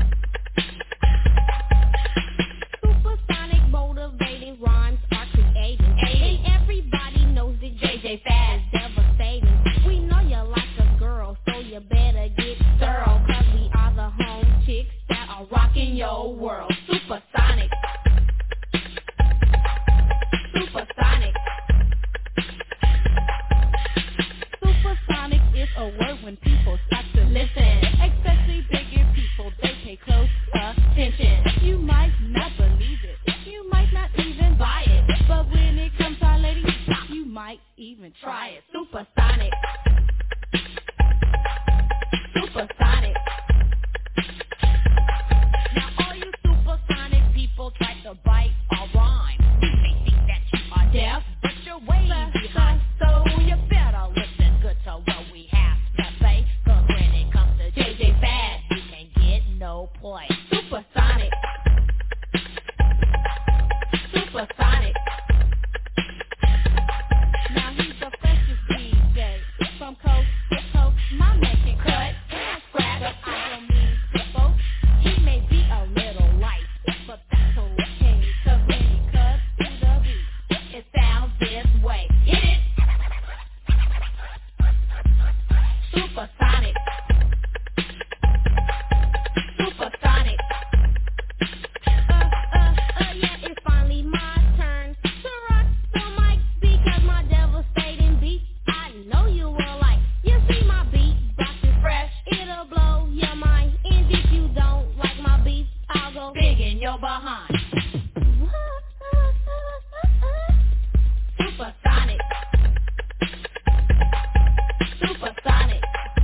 Supersonic motivating rhymes are creating. And everybody knows that JJ Fad is devastating. We know you like a girl, so you better get thorough. Cause we are the home chicks that are rocking your world. Supersonic. Supersonic. Supersonic is a word when people start to listen. Especially bigger people, they pay close attention. You might not believe it, you might not even buy it, but when it comes to our lady, you might even try it. Supersonic. Supersonic. Now all you supersonic people try to bite or rhyme. You may think that you are deaf, but you're way behind. So you better listen good to what we have to say. Cause when it comes to JJ Fad, you can get no play. Supersonic. Supersonic. Now he's the freshest DJ from coast to coast. My man can cut and scratch, but I don't mean to boast. He may be a little light, but that's okay. Cause when he cuts to the beat, it sounds this way. Hit it. Supersonic. Supersonic. Yeah, it's finally my turn to rock the mic because my devastating beat, I know you will like. You see my beat, box is fresh, it'll blow your mind. And if you don't like my beat, I'll go big in your behind. Supersonic. Supersonic.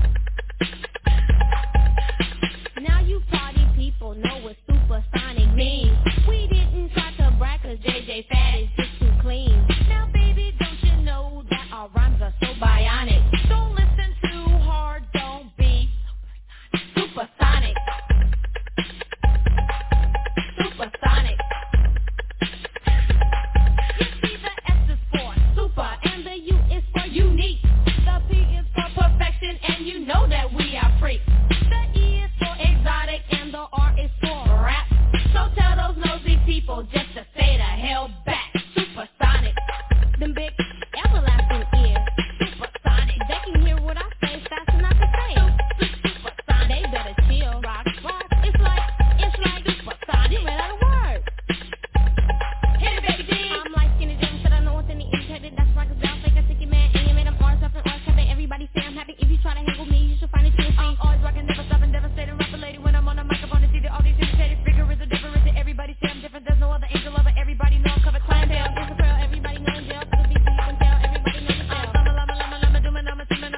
Now you party people know what supersonic means. We didn't try to brag cause JJ Fad is just too clean. Now baby, don't you know that our rhymes are so bionic? Don't listen too hard, don't be supersonic. Supersonic. You see the S is for super and the U is for unique. The P is for perfection and you know that we are freaks. The E is for exotic and the R is for rap. So tell those nosy people just to stay the hell back. Supersonic. Them big everlasting ears. Supersonic. They can hear what I say fast enough to say. Supersonic. They better chill. Rock. It's like supersonic. You ran out of words. Hit it, baby D. I'm like skinny Jim, said I know what's in the internet. That's like a down fake, a sticky man. And you made them orange up and orange cafe. Everybody say I'm happy. If you try to hang with me, you should find it to your feet. I'm always rocking, never stopping, devastating. Rapper lady when I'm on the microphone and see the audience imitated. Figure is a different. Everybody say I'm different. There's no other angel lover. Everybody know I'm covered. Clientele. It's a pearl. Everybody know in jail. To the beat, you can tell. Everybody know the style. Lama, lama, lama, lama, doom, and I'm a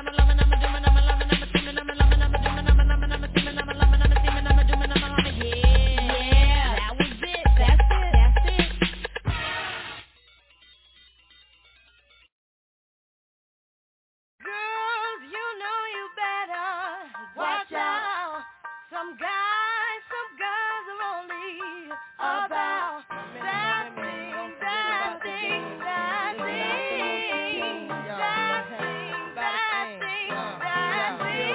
Some guys, some girls are only about that thing, that thing, that thing, that thing, that thing, that thing.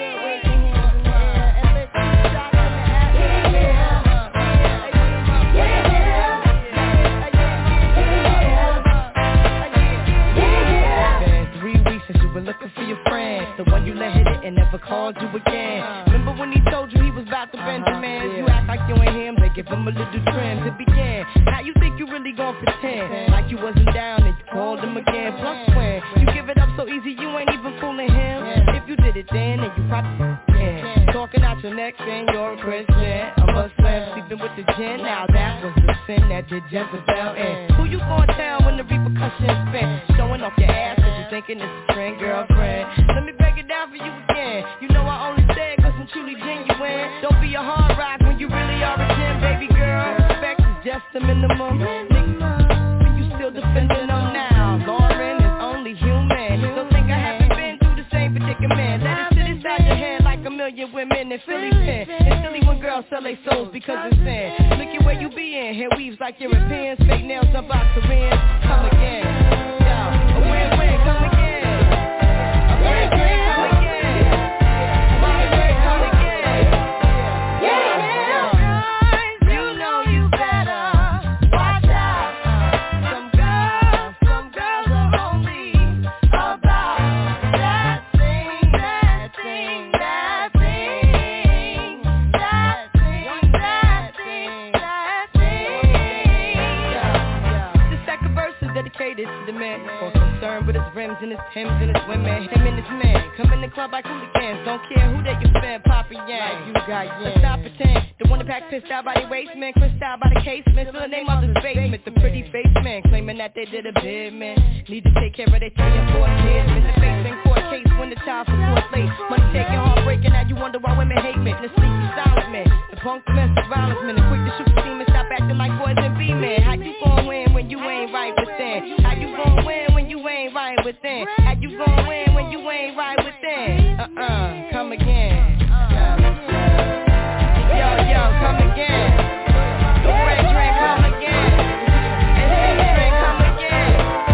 Looking for your friend, the one you let hit it and never called you again. Remember when he told you he was about to Benjamin? You act like you ain't him, they give him a little trim to begin. How you think you really gon' pretend like you wasn't down and you called him again? Plus when you give it up so easy, you ain't even fooling him. If you did it then you probably can. Talking out your neck saying you're a Christian, a Muslim, sleeping with the gin. Now that was the sin that did Jezebel in. Who you gon' tell when the repercussions spin? Showing off your ass cause you thinking it's a trend, girlfriend. Let me break it down for you again. You know I only say it cause I'm truly genuine. Don't be a hard rock when you really are a gem, baby girl. Respect is just the minimum. Nigga, you still defending them now. Lauren is only human. Don't think I haven't been through the same predicament. Let it sit inside your head like a million women in Philly pen. It's silly when girls sell their souls because it's sin. Look at where you be in. Hair weaves like Europeans. Fake nails jump out Koreans. Come again. Yo, a win-win, come again. To the man, more concerned with his rims and his Timbs and his women. Him and his man, come in the club like hooligans. Don't care who they can spend, Papa Yang. You got Yang. Let's not pretend. The one that pack pissed out by the waistman, crissed out by the casement. Still the name of the basement, the pretty face man, claiming that they did a bid, man. Need to take care of their 3 and 4 kids. In the face in court case when the child support late. Money taking, heartbreaking, now you wonder why women hate men. The sleepy silent man, the punk domestic violence man, the quick to shoot the team and stop acting like boys and be men. How you gon' win when you ain't right within? How you gon' win when you ain't right within? How you gon' win when you ain't right within? Come again. Yo, come again. The red drink, come again. And this drink, come again.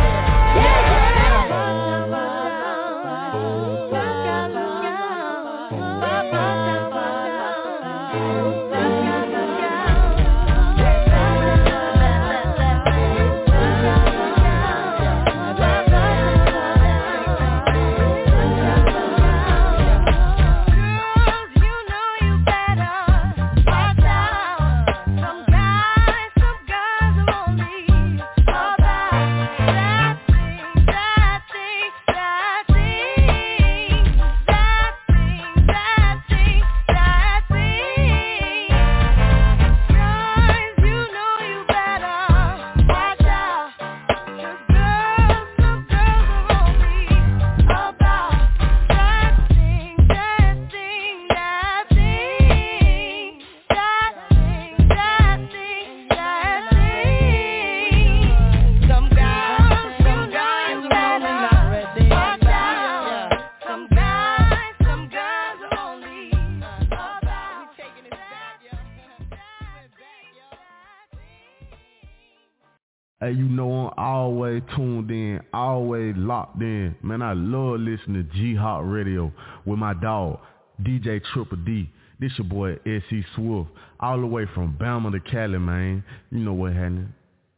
Hey, you know I'm always tuned in, always locked in. Man, I love listening to G-Hop Radio with my dog, DJ Triple D. This your boy, S.E. Swift, all the way from Bama to Cali, man. You know what happening.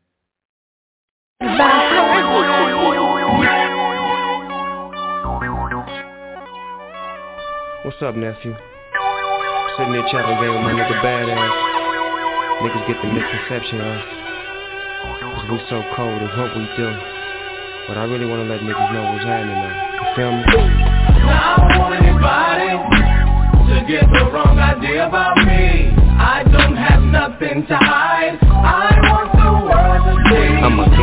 What's up, nephew? Sitting there chatting game with my nigga Badass. Niggas get the misconception of us. Cause we so cold, it's what we do. But I really wanna let niggas know what's happening now. You feel me? Now I don't want anybody to get the wrong idea about me. I don't have nothing to hide. I want the world to see. I'm a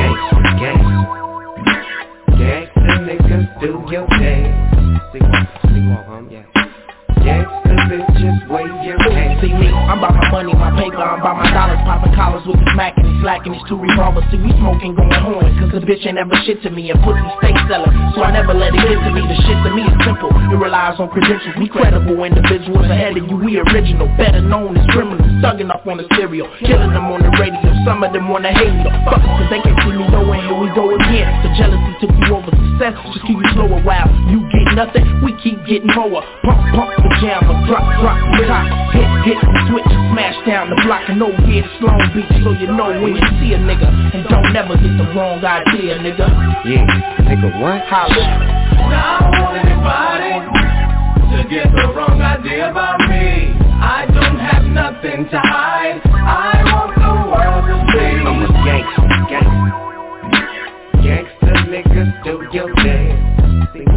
gangsta niggas do your thing. Sleepwalk, yeah. Gangsta bitches, wave your hand. See me, I'm about my money, my paper, I'm about my dollars. Popping collars with the smack and he's slacking these 2 revolvers. See we smoking, going horns, cause the bitch ain't never shit to me. A pussy steak seller, so I never let it get to me. The shit to me is simple, you rely compromise on credentials. We credible individuals ahead of you, we original. Better known as criminals, thugging up on the stereo, killing them on the radio. Some of them wanna hate me, fuck it, cause they can't see me though, and here we go again. The jealousy took you over success, just keep you slow a while. You get nothing, we keep getting more. Pump the jam, drop the top. Hit the switch, smash down the block. And over here it's Long Beach, so you know when you see a nigga. And don't never get the wrong idea, nigga. Yeah, nigga what? Holla. Now I want anybody to get the wrong idea about me. I don't have nothing to hide, I want the world to see. I'm a gangsta niggas do your dance. See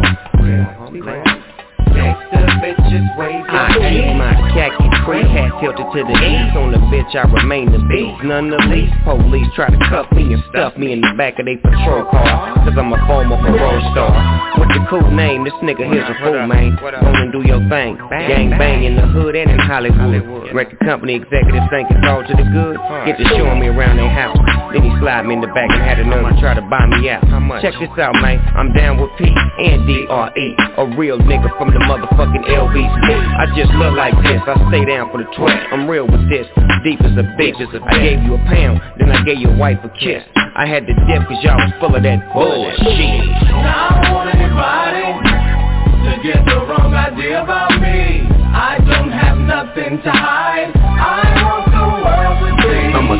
gangsta bitches wave your I keep my khaki free hat tilted to the east. On the bitch I remain the beast. None the least, police try to cuff me and stuff me in the back of they patrol car, cause I'm a former parole star. With the cool name, this nigga here's a fool, man. Go and do your thing. Gang bang in the hood and in Hollywood. Record company executives think it's all to the good. Get to showing me around their house. Then he slide me in the back and had another try to buy me out. Check this out, man. I'm down with P and D.R.E. A real nigga from the motherfucking LBC. I just look like this, I stay down for the 12. I'm real with this, deep as a bitch. I gave you a pound, then I gave your wife a kiss. I had to dip cause y'all was full of that bullshit. Now I want anybody to get the wrong idea about me. I don't have nothing to hide, I want the world to see. I'm a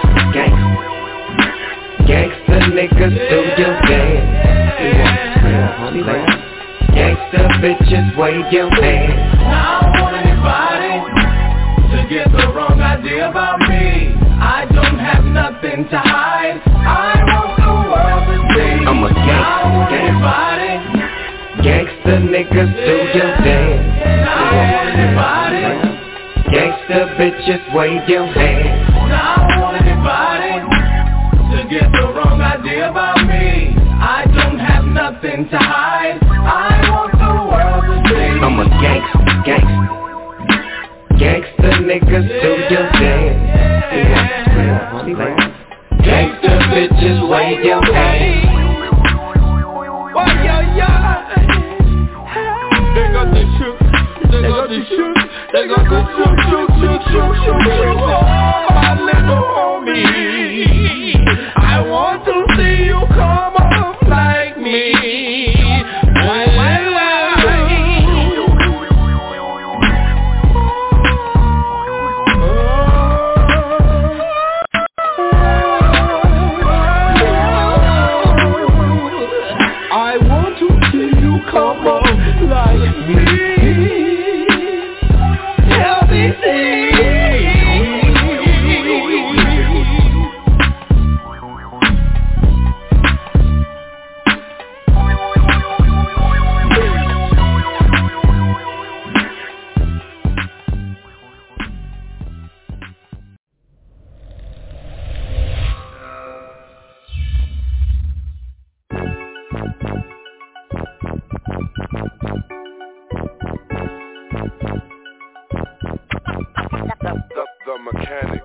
gangsta niggas do your dance. Gangsta bitches wave your hands. Now I want anybody to get the wrong idea about me. I don't have nothing to hide, I want the world to see. I'm a gangsta niggas do your dance. Now I want anybody. Gangsta bitches wave your hands. Now I want anybody to get the wrong idea about me. I don't have nothing to hide, I want the world to see. I'm a gangsta niggas do your dance. Gangsta bitches wave your hands. They got the shook, they got the shook, they got the shook. Oh, my little homie, I want to see you come up like me. I want to see you come up like me. The Mechanics.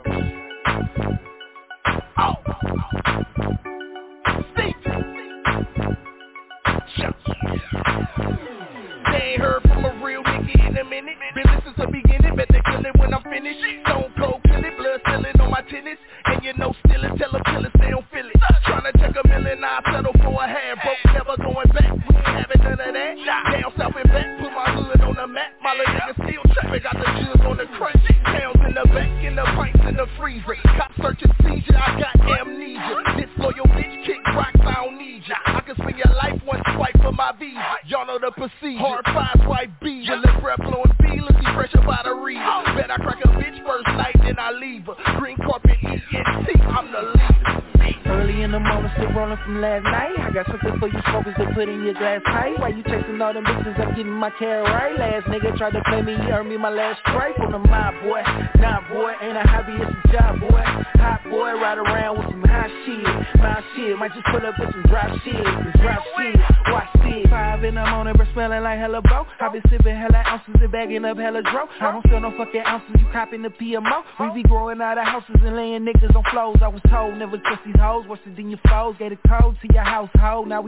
They ain't heard from a real nigga in a minute. Business is a beginning, bet they kill it when I'm finished. Stone cold kill it, blood spilling on my tennis. And you know still it, tell them killers they don't feel it. Tryna check $1 million, I settle for a hand. Broke, never going back, we ain't having none of that. Down south and back, put my hood on the map. My little nigga still trapping, got the jugs on the crunch. Pounds in the back, in the pints in the freezer. Cop searching seizure, I got amnesia. This loyal bitch kick rocks, I don't need ya. I can spend your life one swipe for my visa. Y'all know the procedure. Hard 5 swipe B, your lip breath blowing B, looking fresh up out of reader. Bet I crack a bitch first night, then I leave her. Green carpet ENT, I'm the leader. Early in the morning, still rolling from last night. I got something for you smokers to put in your glass pipe. While you chasing all them bitches, I'm getting my care right. Last nigga tried to play me, he earned me my last stripe on the mob, boy. Nah, boy, ain't a hobby, it's a job, boy. Hot boy, ride around with some hot shit. My shit, might just pull up with some drop shit. Watch this. 5 in the morning, but smelling like hella bro. I been sipping hella ounces and bagging up hella dro. I don't sell no fucking ounces, you copping the PMO. We be growing out of houses and laying niggas on floors. I was told never trust these hoes, worse than your foes. Gave a code to your household, now we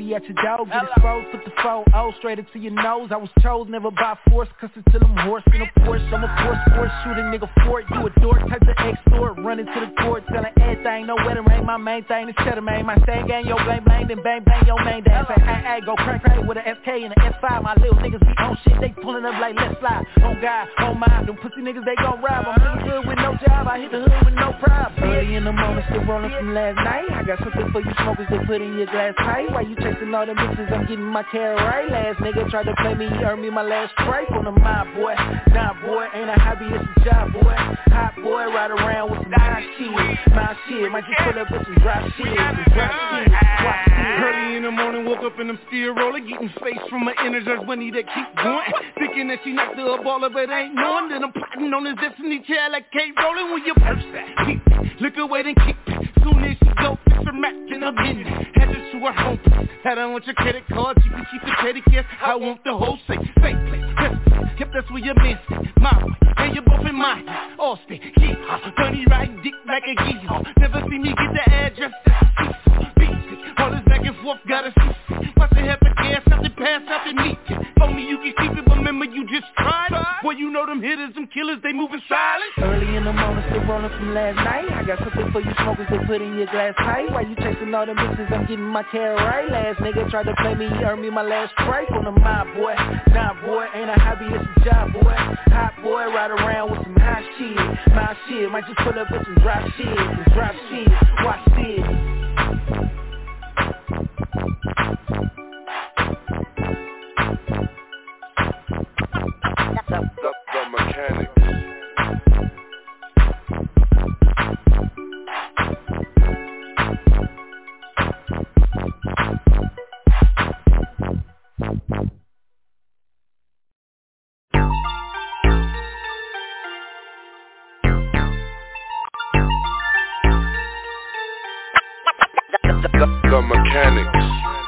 be at your door. Get exposed, put the 4-0 straight into your nose. I was chose, never by force, cause until I'm horse in a Porsche. I'm a force, shoot a nigga for it. You a dork, type the X-Store, running to the court, selling everything, no wedding ring. My main thing is cheddar, man. My same gang, yo, bang, then bang, your main dance. Hey, go crank with an SK and an S5. My little niggas be on shit, they pulling up like let's fly. On God, on mine, them pussy niggas, they gon' rob. I'm really good with no job, I hit the hood with no problem. Early in the morning, still rolling from last night. I got something for you smokers to put in your glass tight. While you chasing all the bitches, I'm getting my carrot right. Last nigga tried to play me, he earned me my last stripe on the mob, boy. Nah, boy, ain't a hobby, it's a job, boy. Hot boy, ride around with some hot shit. My shit, might just pull up with some drop shit. Early in the morning, woke up and I'm still rolling, getting space from my energized money that keep going. Thinking that she knocked her a baller, but ain't knowing that I'm plotting on this destiny child like Kate rolling with your purse that. Keep it, look away then kick it. Soon as she go, fix her match and I'm in it. Head to her home place. I don't want your credit card, you can keep the petty cash. I want the whole safe place, best place. Yep, that's where your man stay. My way, and you're both in mine. All stay, yeah. Bunny riding dick like a geehaw. Never see me get the address. All this back and forth, gotta see. Must have the gas, something pass up and meet you. Told me you can keep it, but remember you just tried. Boy, you know them hitters, them killers, they moving silent. Early in the morning, still rolling from last night. I got something for you smokers to put in your glass tight. While you chasing all them bitches, I'm getting my carrot right. Last nigga tried to play me, he earned me my last stripe on the mob, boy. Nah, boy, ain't a hobby, it's a job, boy. Hot boy, ride around with some hot shit. My shit, might just pull up with some drop shit. Watch this. The Mechanics. The Mechanics.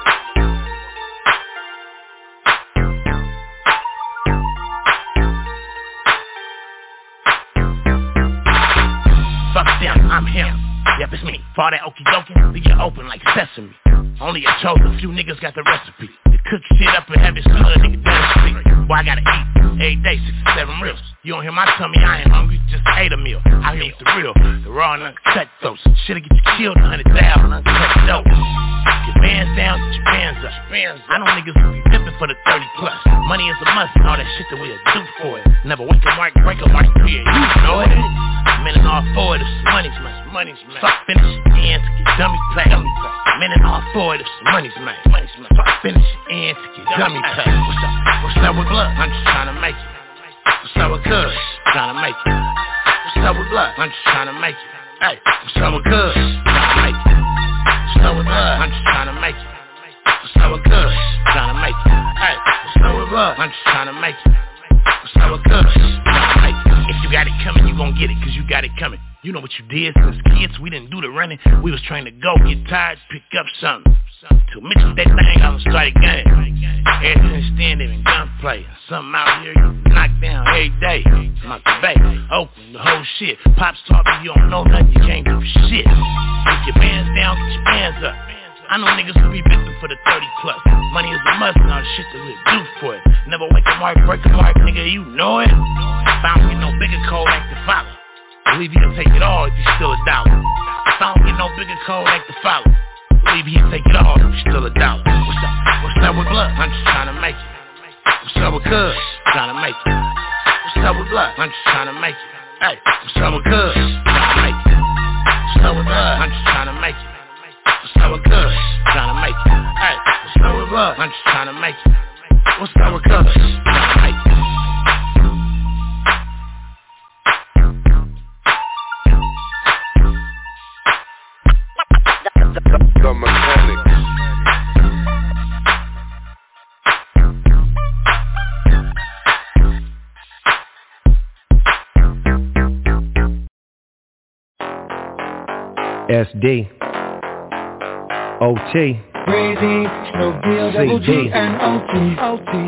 Fuck them, I'm him. Yep, it's me. For all that okie dokie, leave you open like sesame. Only a chosen few niggas got the recipe. To cook shit up and have it smell a nigga down the street. Boy, I gotta eat every day, 6 or 7 meals. You don't hear my tummy, I ain't hungry, just ate a meal. I here with the real, the raw and uncut throats. Shit'll get you killed, 100,000 uncut dope. Get bands down, get your bands up. I know niggas who be pimping for the 30 plus. Money is a must and all that shit that we'll do for it. Never wake a mark, break a mark, period. You know it. Men and all for it if some money's made. Fuck finish it and to get dummy play. Men and all for it if some money's made. Fuck finish it and to get dummy play. What's up with blood? I'm just trying to make it. What's up with cuz? Trying to make it. What's up with blood? I'm just trying to make it. Hey, what's up with cuz? Trying to make it. What's up with blood? I'm just trying to make it. What's up with cuz? Trying to make it. Hey, what's up with blood? I'm just trying to make it. What's up with cuz? Trying to make it. If you got it coming, you gon' get it, cause you got it coming. You know what you did since kids, we didn't do the running. We was trained to go, get tired, pick up something. Till Mitchell that thing, I started gunning. Ever since then, they been gunplay. Something out here you knock down every day. From out the bay, open the whole shit. Pops taught me you don't know nothing, you can't do shit. Get your bands down, get your bands up. I know niggas who be victim for the 30 plus. Money is a must and all the shit that we do for it. Never wake a mark, break a mark, nigga, you know it. If I don't get no bigger code like the follow, believe he'll take it all if he's still $1. If I don't get no bigger code like the follow, believe he'll take it all if he's still $1. What's up with blood? I'm just trying to make it. What's up with cuz? Trying to make it. What's up with blood? I'm just trying to make it. Hey, what's up with cuz? Trying to make it. What's up with blood? I'm just trying to make it. What's up with cuz? Trying to make it. Hey, what's up with blood? I'm just trying to make it. What's up with cuz? Trying to make it. The Mechanics. SD OT CD.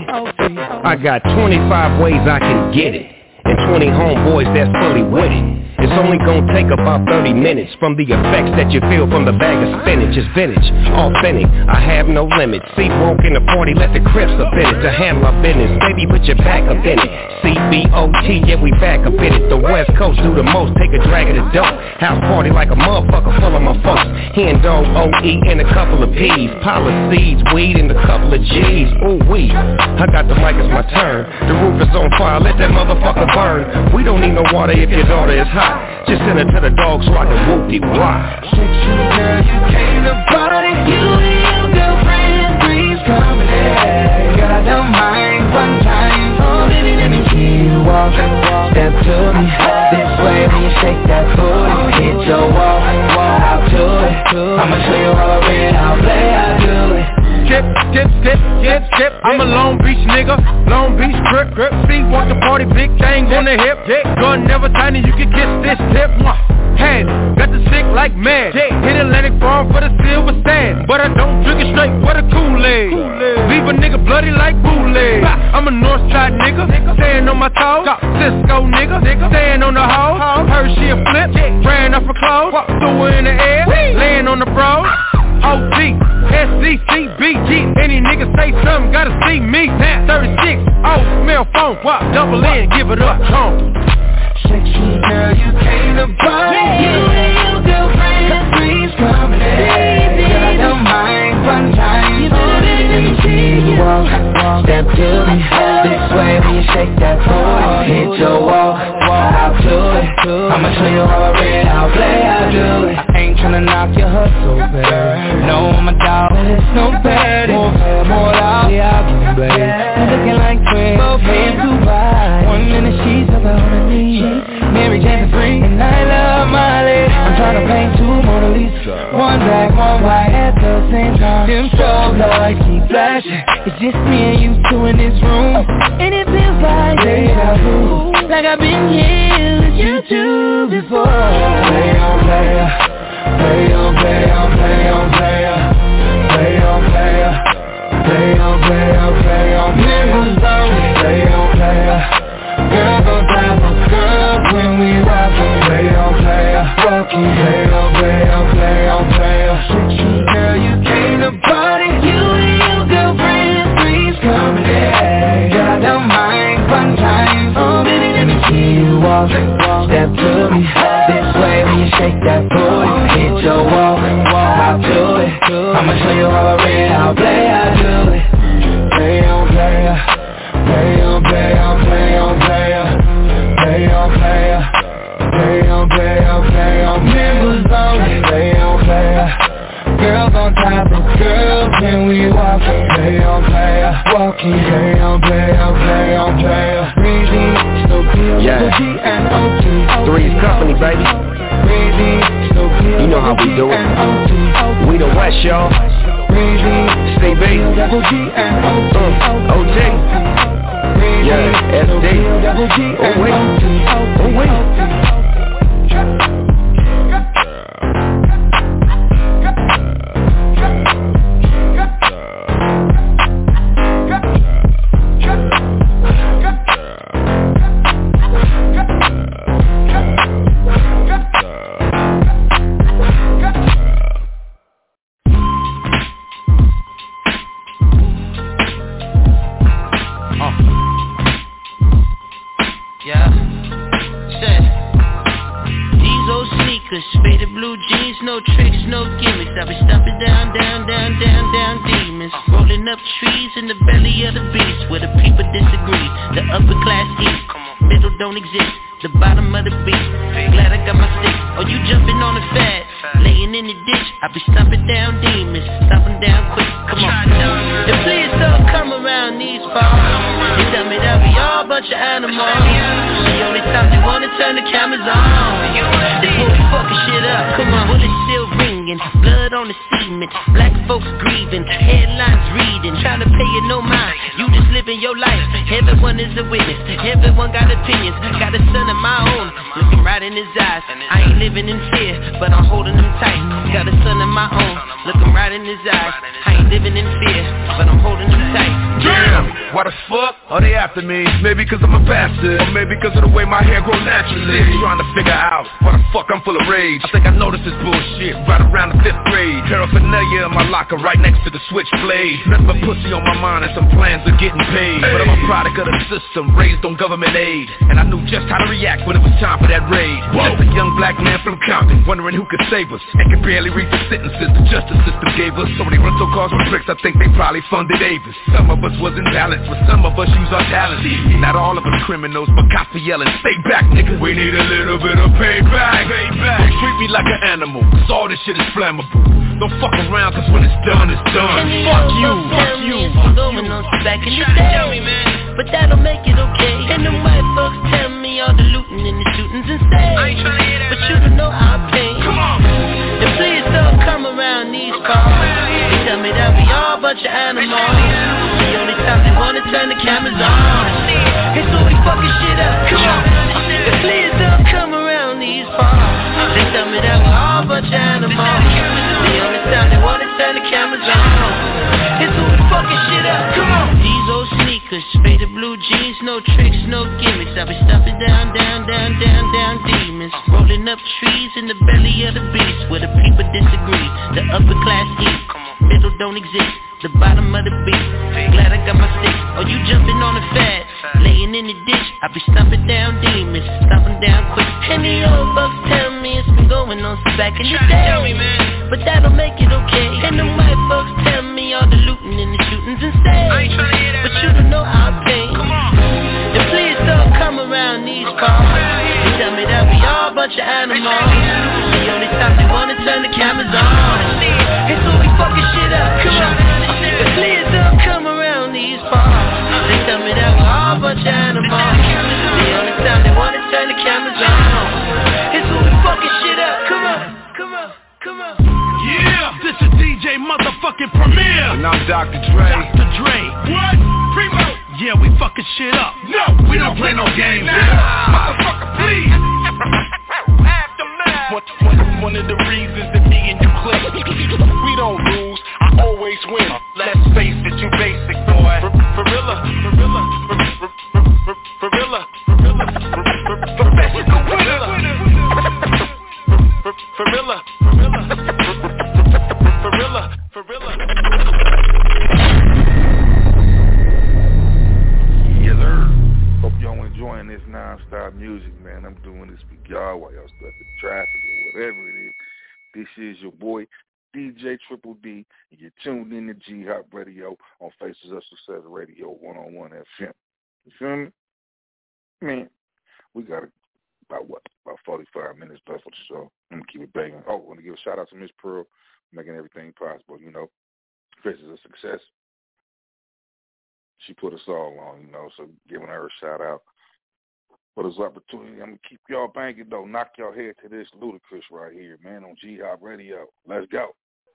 I got 25 ways I can get it, and 20 homeboys that's fully with it. It's only gonna take about 30 minutes from the effects that you feel from the bag of spinach. It's vintage, authentic, I have no limits. See, broke in the party, let the Crips up in it to handle our business. Baby, put your back up in it. CBOT, yeah, we back up in it. The West Coast do the most, take a drag of the dope. House party like a motherfucker full of my folks. Hand dog, OE, and a couple of P's. Policies, weed, and a couple of G's. Ooh, wee, I got the mic, it's my turn. The roof is on fire, let that motherfucker burn. We don't need no water if your daughter is hot. Just send her to the dog so I can whoop it. Why? Sexy girl, you came to party. You and your girlfriend, please come in. Girl, I don't mind one time. Oh, baby, let me see you walk. Step to me. This way when you shake that booty. Hit your wall, out to it. I'ma show you all the way how play I do it. Skip, skip, skip, skip, skip. I'm a Long Beach nigga, Long Beach grip, grip. See, walk the party, big thing on the hip. Gun never tiny, you can kiss this tip. Hand, got the sick like mad. Hit Atlantic Farm for the silver sand, but I don't drink it straight for the Kool-Aid. Leave a nigga bloody like bootleg. I'm a Northside nigga, staying on my toes. Cisco nigga, staying on the hoe. Heard she a flip, ran off her clothes. Threw her in the air, laying on the bros. OT, SCCBG. Any nigga say something, gotta see me. 36, smell phone, double in, give it up, Sexy girl, you came to party. You and your girlfriend, please come in. Girl, I don't mind one time. You let me see you walk. Step to me. This way when you shake that booty. Hit your wall, out to it. I'ma show you all the red, how play I do it. I ain't tryna knock your hustle, baby. No, I'm a dog, but it's no bad. More loud, yeah, I'll be bad. Looking like twins, both hands Dubai. 1 minute she's up on her knees. Mary Jane is free, and I love Miley. I'm tryna paint two Mona Lisa. One black, one white at the same time. Them strobe lights keep flashing. It's just me and you two in this room, and it feels like deja vu. Like I've been here with you two before. Play on player, play on play on play on player, play on player, play on player, play on player, play on player. Girl, gon' drive a girl when we rockin'. Play on player, rockin'. Play on play on play on player. Sexy girl, you came to party. You and your girlfriend, please come in. Girl, I don't mind one time. Oh, baby, let me see you walk. Step to me. This way when you shake that booty. Hit your wall, out to it. I'ma show you all the red, how play I do it. Play on player. Play on, play on, play on, player. Play on, player. Play on, play on, play on. Members only. Play on, player. Girls on top of girls when we walkin'. Play on, player. Walking. Play on, play on, play on, player. Breezy, still feel G and OT. Three's company, baby. Breezy, still feel you know how we do it. We the West, y'all. Breezy, CB. G and OT. Yeah, SD. Oh wait, oh wait. Faded blue jeans, no tricks, no gimmicks. I be stomping down, down, down, down, down demons. Rolling up trees in the belly of the beast, where the people disagree. The upper class eat, middle don't exist. The bottom of the beast. Glad I got my stick. Oh, you jumping on the fat, laying in the ditch. I be stomping down demons, stomping down quick. Come on. And please don't come around these parts. You tell me that we all a bunch of animals. The only time they wanna turn the cameras on is when we fucking shit up. Come on, bullets still ringing, blood on the cement. Black folks grieving, headlines reading, trying to pay you no mind. You just living your life. Everyone is a witness, everyone got opinions. Got a son of my own, looking right in his eyes. I ain't living in fear, but I'm holding him tight. Got a son of my own, looking right in his eyes. I ain't living in fear, but I'm holding him tight. Damn, why the fuck are they after me? Maybe cause I'm a bastard, or maybe cause of the way my hair grows naturally. Trying to figure out why the fuck I'm full of rage. I think I noticed this bullshit right around the 5th grade. Paraphernalia in my locker right next to the switchblade. Nothing but pussy on my mind and some plans of getting paid. But I'm a product of the system, raised on government aid. And I knew just how to react when it was time for that raid. Just a young black man from Compton, wondering who could save us, and could barely read the sentences the justice system gave us. So many rental cars with bricks, I think they probably funded Avis. Some of us was in balance, but some of us use our talent. Not all of us criminals, but cops be yelling, stay back, nigga. We need a little bit of payback. They treat me like an animal, cause all this shit is flammable. Don't fuck around, cause when it's done, it's done. Fuck you, fuck you, fuck you. Back in the day, but that'll make it okay. And them white folks tell me all the looting and the shootings instead. But you don't know our pain. Come on. And please don't come around these parts. They tell me that we all a bunch of animals. The only time they wanna turn the cameras on is when we fucking shit up. Come on. And please don't come around these parts. They tell me that we're all a bunch of animals. The only time they wanna turn the cameras on is when we fucking shit up. Come on. These old sneakers, faded blue jeans, no tricks, no gimmicks. I be stuffing down demons. Rolling up trees in the belly of the beast, where the people disagree. The upper class eat, middle don't exist. The bottom of the beat, glad I got my stick. Oh, you jumping on the fat, laying in the ditch. I be stomping down demons, stomping down quick. And the old bucks tell me it's been going on since back in the day, but that'll make it okay. And the white folks tell me all the looting and the shootings instead. But you don't know our pain. And please don't come around these parts. They tell me that we all a bunch of animals. The only time they wanna turn the cameras on is when we fucking shit up. Come on. But please don't come around these parts. They tell me that we're all a bunch of animals. The only time they wanna turn the cameras on is when we fucking shit up. Come on, come on, come on. Yeah, this is DJ motherfucking Premier. And I'm Dr. Dre. Dr. Dre. What? Primo. Yeah, we fucking shit up. No, we don't play no games. Motherfucker, please. One of the reasons that me and you click, we don't lose, I always win. Let's face it, you basic, boy. Professional winner. Yes, sir. Hope y'all enjoying this non-stop music, man. I'm doing this for y'all while y'all stuck in traffic or whatever it is. This is your boy, DJ Triple D, and you're tuned in to G-Hop Radio on Faces of Success Radio 101 FM. You feel me? Man, we got about 45 minutes left for the show. I'm going to keep it banging. Oh, I want to give a shout out to Miss Pearl, making everything possible, you know. Faces of Success. She put us all on, you know, so giving her a shout out. For this opportunity, I'm going to keep y'all banging, though. Knock y'all head to this Ludacris right here, man, on G-Hop Radio. Let's go.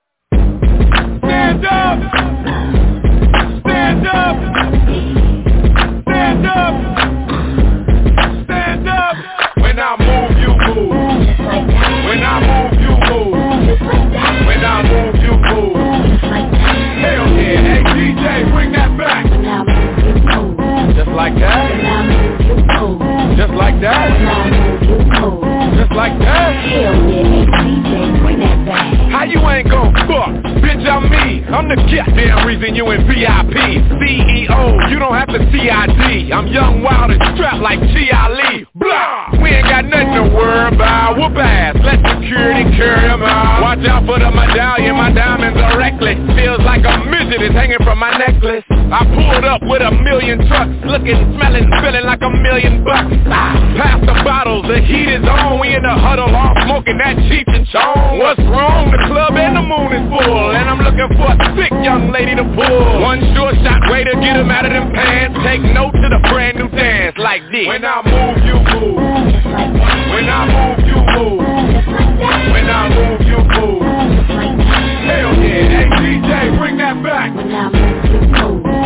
Stand up! Stand up! Stand up! Stand up! When I move, you move. When I move, you move. When I move, you move. Hell yeah. Hey, DJ, bring that back. Just like that? Just like that? Just like that? Hell yeah, DJ, bring that back. How you ain't gon' fuck? Bitch, I'm me. I'm the goddamn reason you in VIP. CEO, you don't have to CID. I'm young, wild, and strapped like G.I. Blah! We ain't got nothing to worry about. Whoop ass, let security carry them out. Watch out for the medallion, my diamonds are reckless. Feels like a midget is hanging from my necklace. I pulled up with 1,000,000 trucks, looking, smelling, feeling like $1,000,000. Pass the bottles, the heat is on. We in the huddle, all smoking that Cheech and Chong. What's wrong? The club and the moon is full, and I'm looking for a thick young lady to pull. One sure shot way to get him out of them pants. Take note to the brand new dance like this. When I move, you move. When I move, you move. When I move, you move. Hell yeah, hey DJ, bring that back. When I move, you move. Just like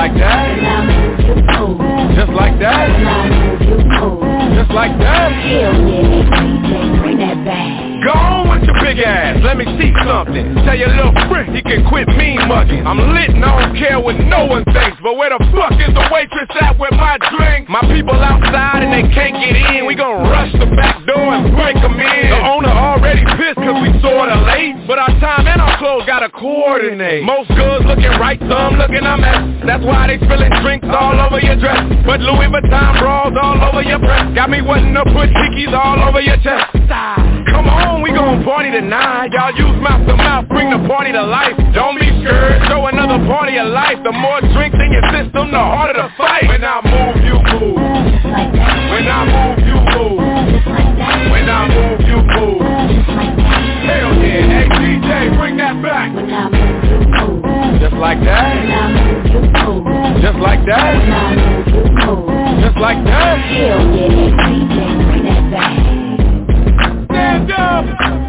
like that. Just like that. Just like that. Bring that back. Go on with your big ass, let me see something. Tell your little friend he can quit mean mugging. I'm lit and I don't care what no one thinks, but where the fuck is the waitress at with my drink? My people outside and they can't get in. We gon' rush the back door and break them in. The owner already pissed cause we sorta late, but our time and our clothes gotta coordinate. Most girls looking right, some looking a mess. That's why they spilling drinks all over your dress, but Louis Vuitton bras all over your breast. Got me wanting to put hickeys all over your chest. Come on, we gon' party tonight. Y'all use mouth to mouth, bring the party to life. Don't be scared, show another party of life. The more drinks in your system, the harder to fight. When I move, you move. When I move, you move. When I move, you move. Hell yeah, hey DJ, bring that back. When I move, you move. Just like that. When I move, you move. Just like that. When I move, you move. Just like that. Hell yeah, hey DJ, bring that back. Stand up!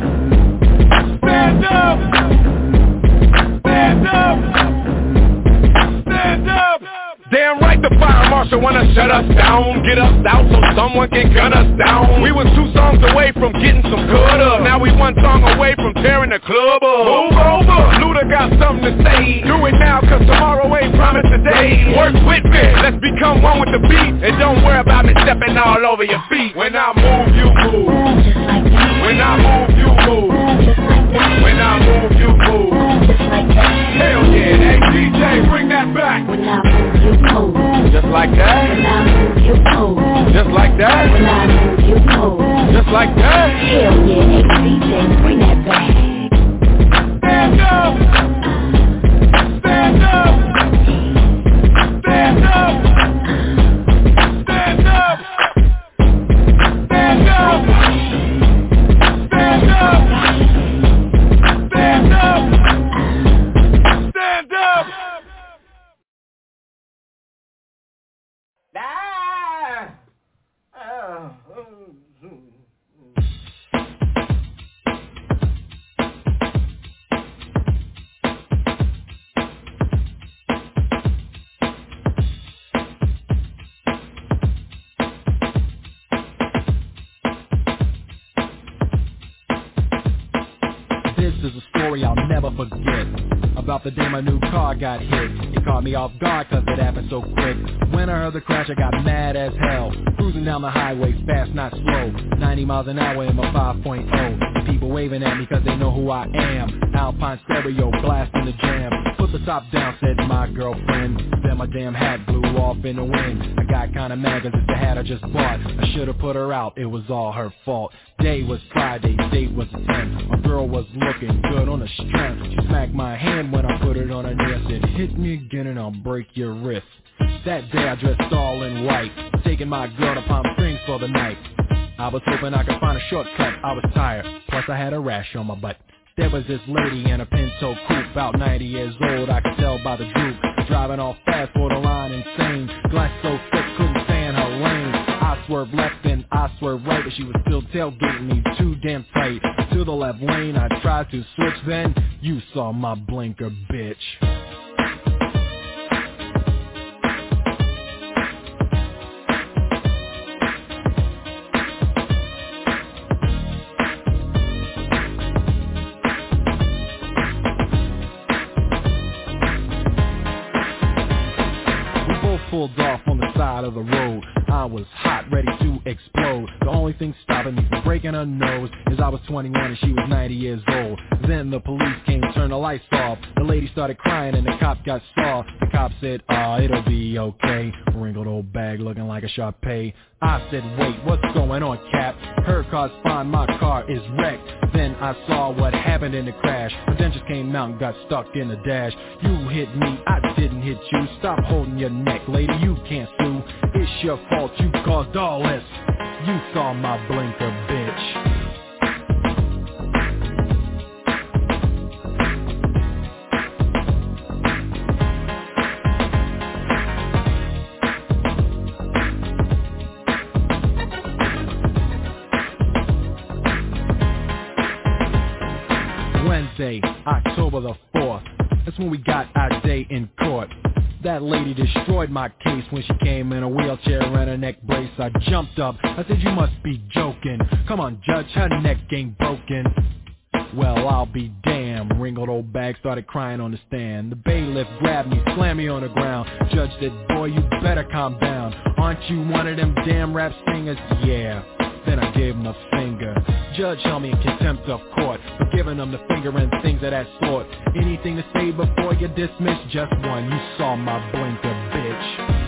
Stand up! Stand up! Stand up! Damn right the fire marshal wanna shut us down. Get us out so someone can gun us down. We was 2 songs away from getting some good up. Now we 1 song away from tearing the club up. Move over! Luda got something to say. Do it now cause tomorrow ain't promised today. Work with me, let's become one with the beat. And don't worry about me stepping all over your feet. When I move, you move. When I move, you move. When I move, you move. Hell yeah, hey DJ, bring that back. When I move, you move. Just like that. When I move, you move. Just like that. When I move, you move. Just like that. Hell yeah, hey DJ, bring that back. Stand up. Stand up. Stand up. Stand up. Stand up. Stand up. Stand up. Stand up. This is a story I'll never forget. About the day my new car got hit. It caught me off guard cause it happened so quick. When I heard the crash I got mad as hell. Cruising down the highway fast not slow. 90 miles an hour in my 5.0. The people waving at me cause they know who I am. Alpine stereo blasting the jam. Put the top down said my girlfriend. Then my damn hat blew off in the wind. I got kinda mad cause it's the hat I just bought. I should've put her out, it was all her fault. Day was Friday, date was the 10th. My girl was looking good on the strength. She smacked my hand when I put it on her knee. I said, hit me again and I'll break your wrist. That day I dressed all in white, taking my girl to Palm Springs for the night. I was hoping I could find a shortcut, I was tired, plus I had a rash on my butt. There was this lady in a Pinto coupe, about 90 years old, I could tell by the droop. Driving all fast, borderline insane, glass so thick, couldn't stand her lane. I swerved left and I swerved right, but she was still tailgating me too damn tight. To the left lane, I tried to switch, then you saw my blinker, bitch. Pulled off on the side of the road. I was hot, ready to explode. The only thing stopping me from breaking her nose is I was 21 and she was 90 years old. Then the police came, turned the lights off. The lady started crying and the cop got soft. The cop said, it'll be okay. Wrinkled old bag looking like a Sharpay. I said, wait, what's going on, Cap? Her car's fine, my car is wrecked. Then I saw what happened in the crash. The dentures came out and got stuck in the dash. You hit me, I didn't hit you. Stop holding your neck, lady, you can't sue. It's your fault, you caused all this. You saw my blinker, bitch. Wednesday, October the 4th. That's when we got our day in court. That lady destroyed my case when she came in a wheelchair and a neck brace. I jumped up, I said, you must be joking. Come on, judge, her neck ain't broken. Well, I'll be damned. Wrinkled old bag started crying on the stand. The bailiff grabbed me, slammed me on the ground. Judge said, boy, you better calm down. Aren't you one of them damn rap singers? Yeah. Then I gave him the finger. Judge held me in contempt of court for giving him the finger and things of that sort. Anything to say before you dismiss? Just one. You saw my blinker, bitch.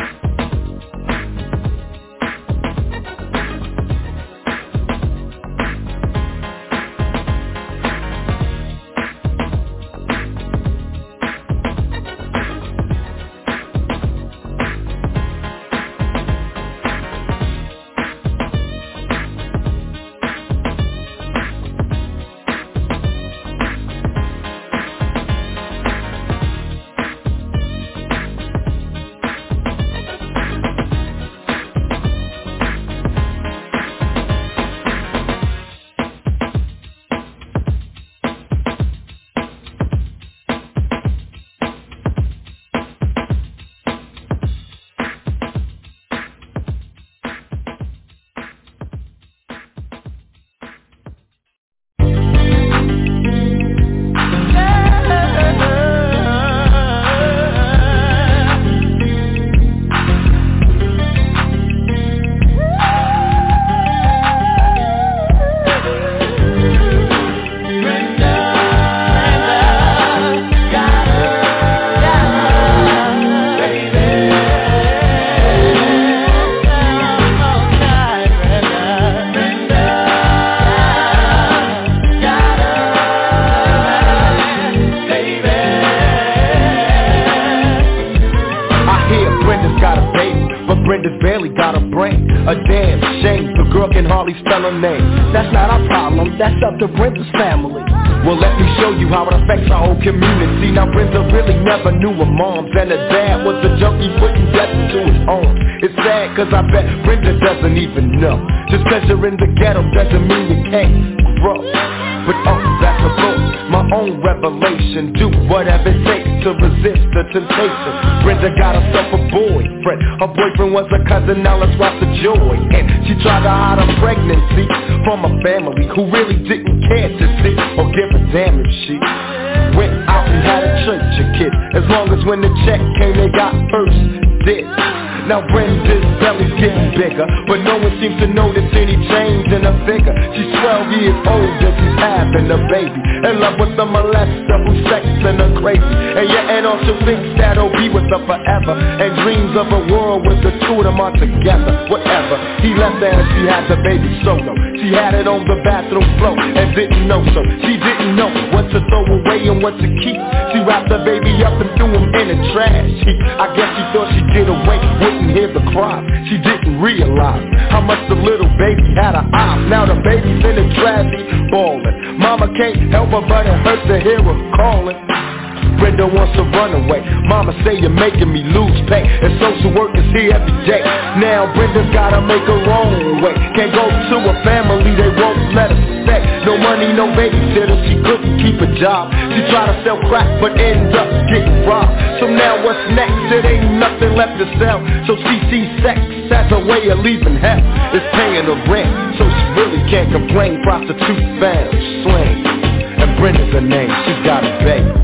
That's not our problem, that's up to Brenda's family. Well, let me show you how it affects our whole community. Now, Brenda really never knew her moms, and her dad was a junkie putting death into his home. It's sad, cause I bet Brenda doesn't even know. Just cause you're in the ghetto doesn't mean you can't grow. But that's a book, my own revelation. Do whatever it takes to resist the temptation. Brenda got herself a boyfriend. Her boyfriend was a cousin, now let's rock the joy. And she tried to hide her pregnancy from a family who really didn't care to see or give a damn if she went out and had a church of kids. As long as when the check came they got first dibs. Now Brenda's belly's getting bigger, but no one seems to notice any change in her figure. She's 12 years old and she's having a baby, in love with a molester who's sexing her crazy. And your aunt also thinks that he'll be with her forever, and dreams of a world with the two of them are together. Whatever, he left her and she had the baby solo. She had it on the bathroom floor and didn't know, so she didn't know what to throw away and what to keep. She wrapped the baby up and threw him in the trash heap. I guess she thought she'd get away, wouldn't hear the cry. She didn't realize how much the little baby had her eyes. Now the baby's in the trash heap ballin'. Mama can't help her but it hurts to hear her calling. Brenda wants to run away. Mama say you're making me lose pay, and social work is here every day. Now Brenda's gotta make her own way. Can't go to a family, they won't let her stay. No money, no babysitter, she couldn't keep a job. She tried to sell crack, but ended up getting robbed. So now what's next? It ain't nothing left to sell. So she sees sex as a way of leaving hell. It's paying the rent, so she really can't complain. Prostitute found, slang, and Brenda's her name. She got a baby.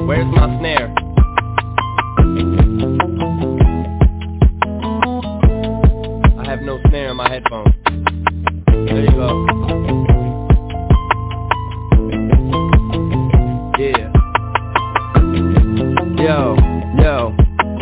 Where's my snare? I have no snare in my headphones. There you go. Yeah. Yo.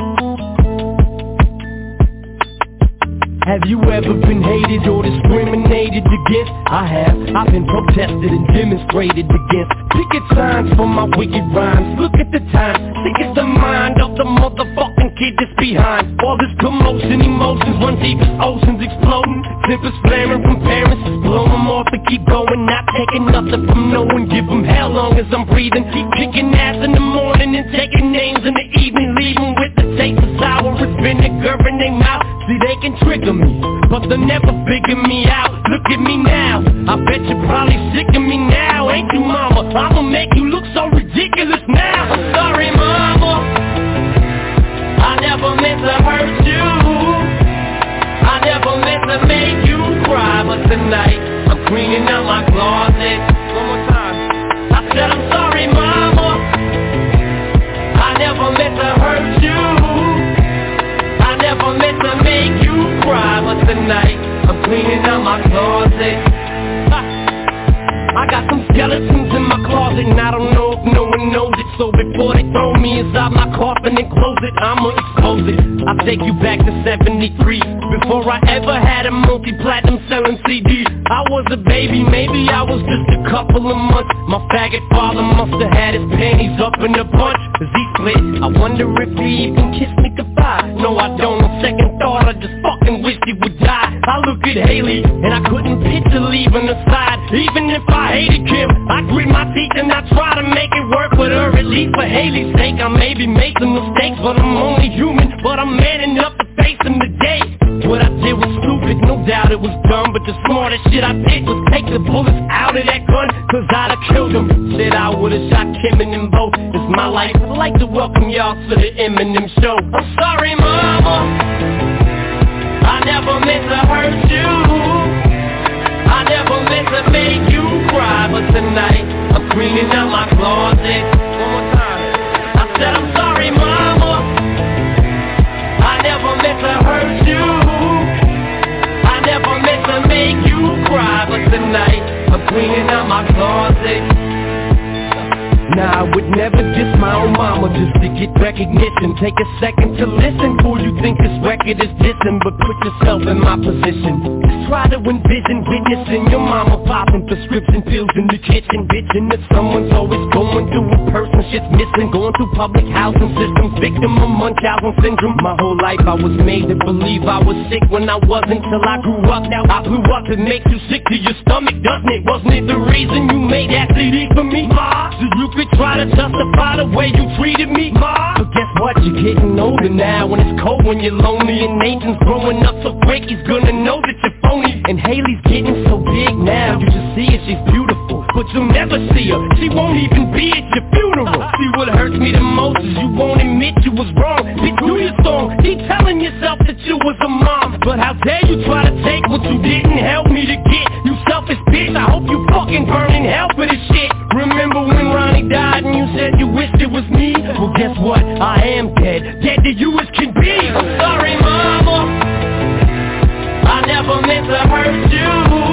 Have you ever been hated or discriminated against? I have. I've been protested and demonstrated against. Picket signs for my wicked rhymes. Look at the time. Sick is the mind of the motherfucking kid that's behind. All this commotion, emotions run deep as oceans exploding. Tempers flaring from parents. Blow them off and keep going. Not taking nothing from no one. Give them hell long as I'm breathing. Keep kicking ass in the morning and taking names in the evening. Leaving with the taste of sour and vinegar in their mouth. See, they can trigger me, but they'll never figure me out. Look at me now, I bet you're probably sick of me now. Ain't you, mama? I'ma make you look so ridiculous now. I'm sorry, mama, I never meant to hurt you. I never meant to make you cry. But tonight, I'm cleaning out my closet. One more time. I said I'm sorry, mama, I never meant to hurt you. I never meant to make you cry, but tonight I'm cleaning out my closet. I got some skeletons in my closet, and I don't know if no one knows it. So before they throw me inside my coffin and close it, I'ma expose it. I'll take you back to 73, before I ever had a multi-platinum selling CD. I was a baby, maybe I was just a couple of months. My faggot father must have had his panties up in a bunch, cause he split. I wonder if he even kissed me goodbye. No, I don't. On second thought, I just fucking wish he would die. I look at Haley, and I couldn't picture leaving her side. Even if I hated Kim, I grit my teeth and I try to make it work with her. At least for Haley's sake, I maybe made some mistakes, but I'm only human. But I'm man enough to face them today. What I did was stupid, no doubt it was dumb, but the smartest shit I did was take the bullets out of that gun, cause I'd have killed him. Said I would've shot Kim and them both. It's my life, I'd like to welcome y'all to the Eminem show. I'm sorry, mama, I never meant to hurt you. I never meant to make you cry, but tonight I'm cleaning out my closet. One more time. I said I'm sorry, mama, I never meant to hurt you. I never meant to make you cry, but tonight I'm cleaning out my closet. Nah, I would never diss my own mama just to get recognition. Take a second to listen, fool, you think this record is dissing, but put yourself in my position. Just try to envision witnessing your mama popping prescription pills in the kitchen, bitching that someone's always going through a person shit's missing, going through public housing systems, victim of Munchausen syndrome. My whole life I was made to believe I was sick when I wasn't, till I grew up. Now I blew up, it makes you sick to your stomach, doesn't it? Wasn't it the reason you made that CD for me, ma? So you could try to justify the way you treated me, ma. But guess what, you're getting older now, when it's cold, when you're lonely, and Nathan's growing up so quick, he's gonna know that you're phony. And Haley's getting so big now, you just see her, she's beautiful, but you'll never see her, she won't even be at your funeral. See, what hurts me the most is you won't admit you was wrong. Bitch, do your song, keep telling yourself that you was a mom, but how dare you try to take what you didn't help me to get. You selfish bitch, I hope you fucking burn in hell for this shit. Remember when Ronnie died and you said you wished it was me? Well, guess what? I am dead. Dead to you as can be. I'm sorry, mama, I never meant to hurt you.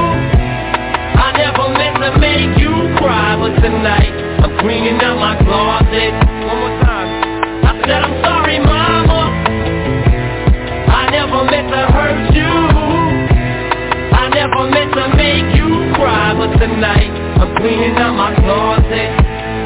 I never meant to make you cry, but tonight I'm cleaning out my closet. One more time. I said I'm sorry, mama, I never meant to hurt you. I never meant to make you cry, but tonight I'm cleaning out my closet.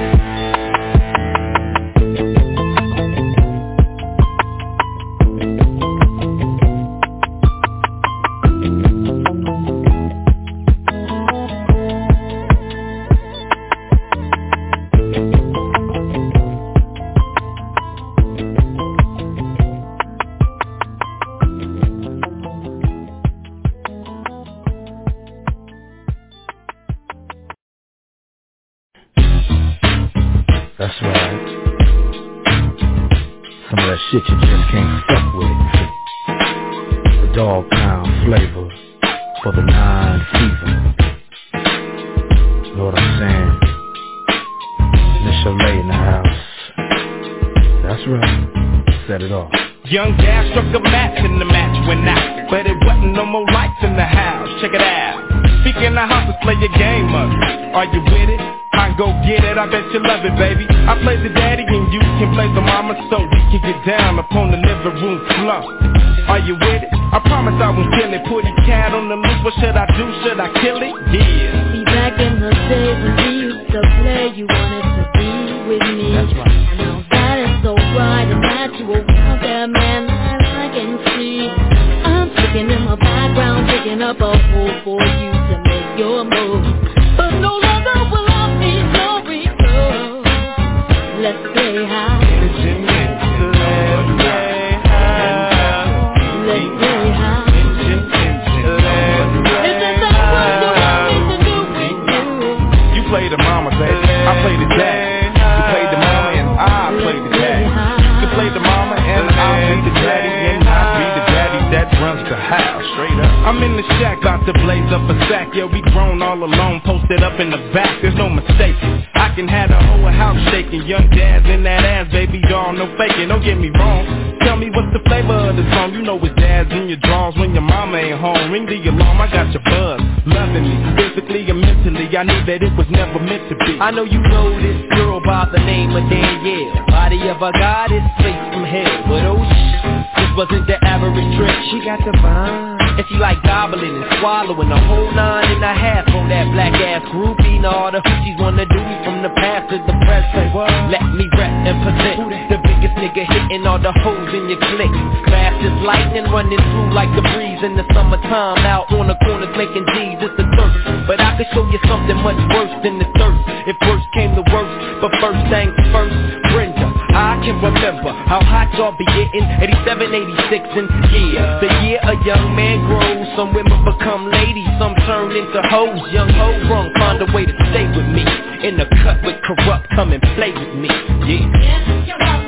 That's right. Some of that shit you just can't fuck with. The dog pound flavor for the 9 fever. Know what I'm saying? Miss Lay in the house. right. Set it off. Young Dad struck a match and the match went out, but it wasn't no more lights in the house. Check it out. Speaking of houses, play your game up. Are you with it? I go get it, I bet you love it, baby. I play the daddy and you can play the mama, so we can get down upon the living room floor. Are you with it? I promise I won't kill it. Put a cat on the loose, what should I do? Should I kill it? Yeah. See, back in the days when we used to play, you wanted to be with me. That's right. Now that is so right and natural out there, man, that I can see. I'm sticking in my background, picking up a hole for you to make your move. But no longer will I be sorry, no. Let's play high. Let's play high. Let's play high. Is that what you want me to do? You play the mama, baby. I play the daddy. You play the mama and I play the daddy. You play the mama and I'll be the daddy, and I'll be the daddy that runs the house. Straight up. I'm in the shack, about to blaze up a sack. Yeah, we grown all alone, posted up in the back. There's no mistake. I can have the whole house shaking. Young Dad's in that ass, baby doll, no faking. Don't get me wrong. Tell me what's the flavor of the song. You know it's Dad's in your drawers when your mama ain't home. Ring the alarm, I got your buzz. Loving me, physically and mentally. I knew that it was never meant to be. I know you know this girl by the name of Danielle. Body of a goddess, straight from hell. But oh this wasn't the average trick. She got the vibe. And she like gobbling and swallowing a whole 9.5 on that black ass groupie. And all the hoochies wanna do me from the past to the present. Let me rep and present the biggest nigga hitting all the hoes in your clique. Fast as lightning running through like the breeze in the summertime. Out on the corners making G's, it's the thirst. But I could show you something much worse than the thirst if worst came to worst. But first things first, Brenda, I can remember how hot y'all be getting 87, 86 and yeah, the year a young man grows. Some women become ladies, some turn into hoes. Young hoe wrong, find a way to stay with me. In the cut with corrupt, come and play with me. Yeah.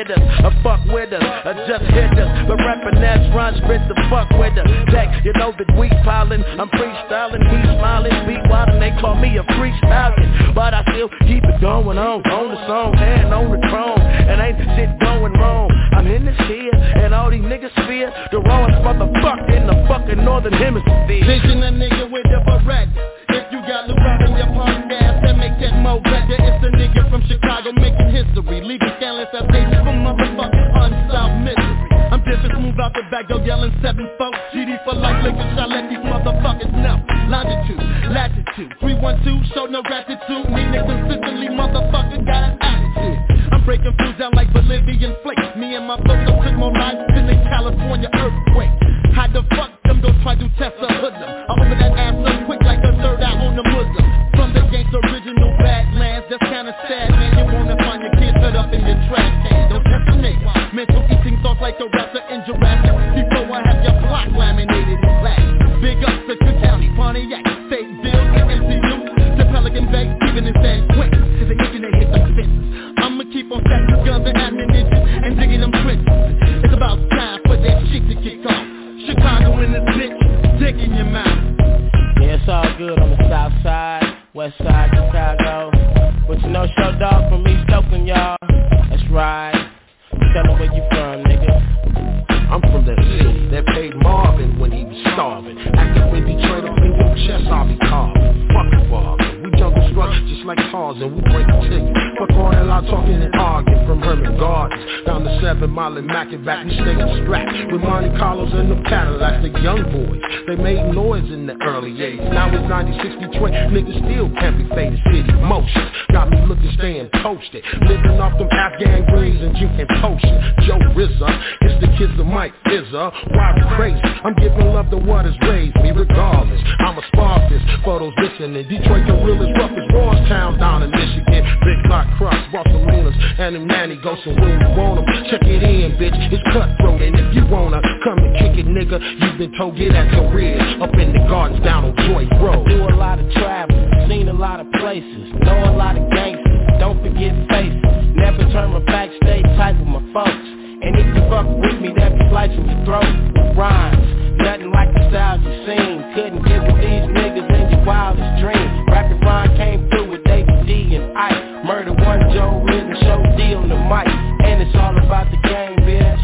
hit us, or fuck with us, or just hit us. But rapping that's run, spit the fuck with us. Tech, you know that we piling, I'm freestyling, we smiling, beat wildin', they call me a freestyling. But I still keep it going on the song, and on the throne, and ain't shit going wrong. I'm in this here, and all these niggas fear the rawest motherfucker in the fucking northern hemisphere. Vision a nigga with a Beretta. If you got Lou Rob in your punk ass, that make that mo better. It's a nigga from Chicago making history, leaving scandalous updates from motherfucking unsolved misery. I'm different, smooth out the back, yo yelling 7-4 GD for life, liquor shot, let these motherfuckers know. Longitude, latitude, 312, show no gratitude. Meaning consistently, motherfucker got an attitude. I'm breaking fools down like Bolivian flakes. Me and my folks don't took more lives than a California earthquake. How the fuck them don't try to test a hoodlum? I open that ass so quick like a third eye on the Muslim. From the gangsta original Badlands, that's kinda sad, man. You wanna find your kids fed up in your trash can. Don't test a nigga. Mental eating thoughts like a raptor in Jurassic. Before I have your block laminated in black. Big ups to Cook County, Pontiac, State Bill, and MCU. To Pelican Bay, even in San Quentin. To the internet hit the fences. I'ma keep on stacking guns and ammunition and digging them trenches. It's about time for that shit to kick off. Chicago in this bitch, dick in your mouth. Yeah, it's all good on the south side, west side Chicago. But you know, show dog from East Oakland, y'all. That's right. Tell them where you from, nigga. I'm from that city that paid Marvin when he was starving. Active in Detroit, up in your chest, I'll be carving. Fucking bargain. We jungle struck just like Tarzan, we break it to you. Fuck all that loud talking and arguing. From Herman Gardens down to 7 Mile and Mac and back, we stay strapped with Monte Carlos and the Cadillacs. The young boys, they made noise in the early 80s. Now it's 96 Detroit, niggas still can't be faded. City motion got me looking, staying posted. Living off them Afghan greens and drinking potion. Joe Rizza, it's the kids of Mike Izza. Why we crazy? I'm giving love to what has raised me regardless. I'm a Spartacus for those listening. Detroit the real as rough as Roystown down in Michigan. Big Block Cross, Barcelona's and them nanny ghosts and when you want them. Check it in, bitch, it's cutthroat. And if you wanna come and kick it, nigga, you've been told get at your rear. Up in the gardens down on Joy Road. Do a lot of travel, seen a lot of places, know a lot of gangsters, don't forget faces. Never turn my back, stay tight with my folks. And if you fuck with me, that be slicing your throat with rhymes. Nothing like the styles you seen. Couldn't get with these niggas in your wildest dreams. Rapid Ron came through with David D and Ike. Murder One, Joe Riz and Show D on the mic. And it's all about the game, bitch.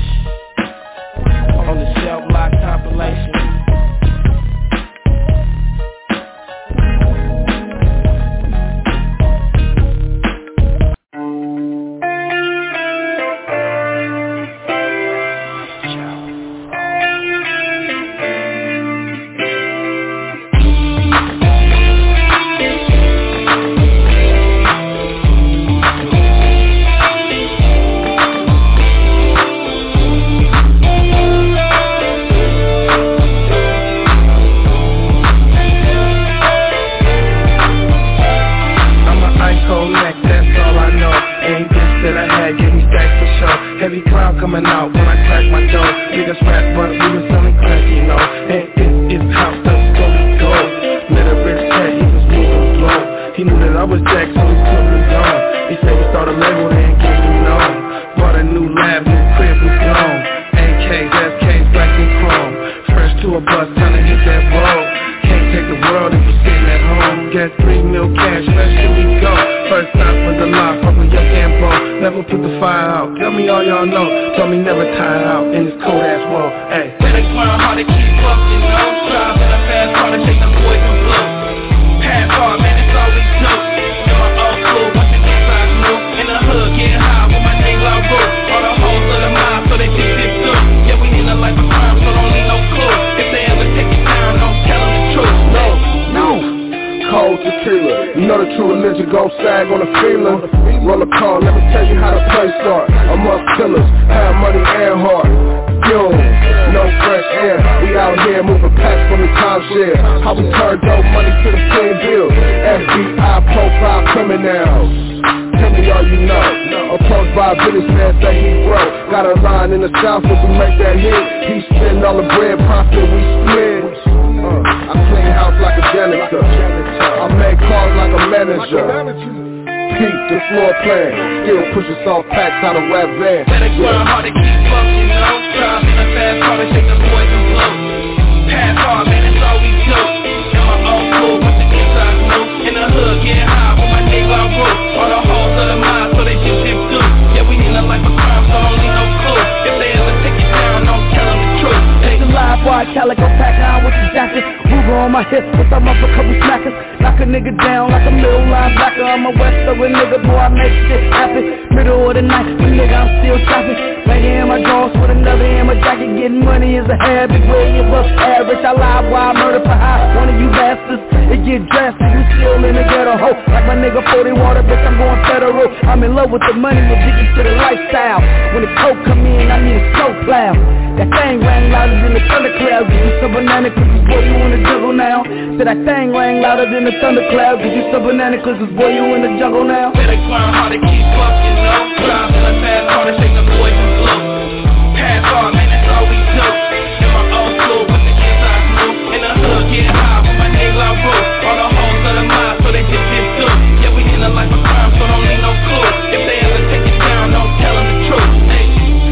On the Cell Block compilation. Coming out when I crack my dough. Niggas rap, but we was selling crack, you know. And it's house up, go. Met a rich cat, he was moving slow. He knew that I was Jack, so he took me on. He said he started a label, then get me known. Bought a new lab, new crib was gone. AKs, SKs, black and chrome. Fresh to a bus, time to hit that road. Can't take the world if you're sitting at home. Got 3 mil cash, let's here we go. First time for the life, fuck with your Campo. Never put the fire out, tell me all y'all know. Told me never tire out in this cold ass world. Ayy, better learn how to keep up, you know. Drive in a fast car to take them boys and blow. Half hard, man, it's all we do. In my old school, once the size move. In the hood, getting high with my name La Rue. All the hoes of the mob, so they think this through. Yeah, we in a life of crime, so don't leave no clue. If they ever take it down, don't tell them the truth. No. Cold tequila, you know the true religion gon' sag on the feeling. Roll a call, let me tell you how the play start. Amongst killers, have money and heart. Yo, no fresh air. We out here moving packs from the timeshare. How we turn dope money to the same bill. FBI profile criminals. Tell me all you know. Approached by a businessman, say he broke. Got a line in the south, if we make that hit. He spend all the bread, profit we split. I clean house like a janitor. I make calls like a manager. Peep the floor plan, still pushing soft packs out of rap van. Better grind hard to keep up, you know. Drive in a fast car to shake the boys and blow. Pass hard, man, that's all we do. And my old crew with the inside snow. In the hood, get high with my nigga on roof. All the hoes of the mind, so they just dip through. Yeah, we in a life of crime, so don't need no clue. If they ever take it down, don't tell them the truth. It's a live boy, calico pack on with the jacket. Ruger on my hip with some up a couple smackers. Knock a nigga down like a middle linebacker. I'm a West of a nigga, boy, I make shit happen. Middle of the night, nigga, I'm still shopping. Right here in my drawers with another in my jacket. Getting money is a habit, way above average. I lie, why I murder for high. One of you bastards, it get drastic. You still in the ghetto hoe. Like my nigga 40 water, bitch, I'm going federal. I'm in love with the money, addicted to the lifestyle. When the coke come in, I need a snow plow. That thing rang louder than the thundercloud. Give you some banana cookies, boy, you in the jungle now. Said that thing rang louder than the thundercloud. Give you some banana cookies, boy, you in the jungle now. Better grind hard to keep up, you know. Drive in a fast car to shake the boys and blow. Pass hard, man, that's all we do. In my old school with the inside snow. In the hood, get high with my nigga on roof. All the hoes of the mind, so they just dip through. Yeah, we in a life of crime, so don't need no clue. If they ever take it down, don't tell them the truth. Hey.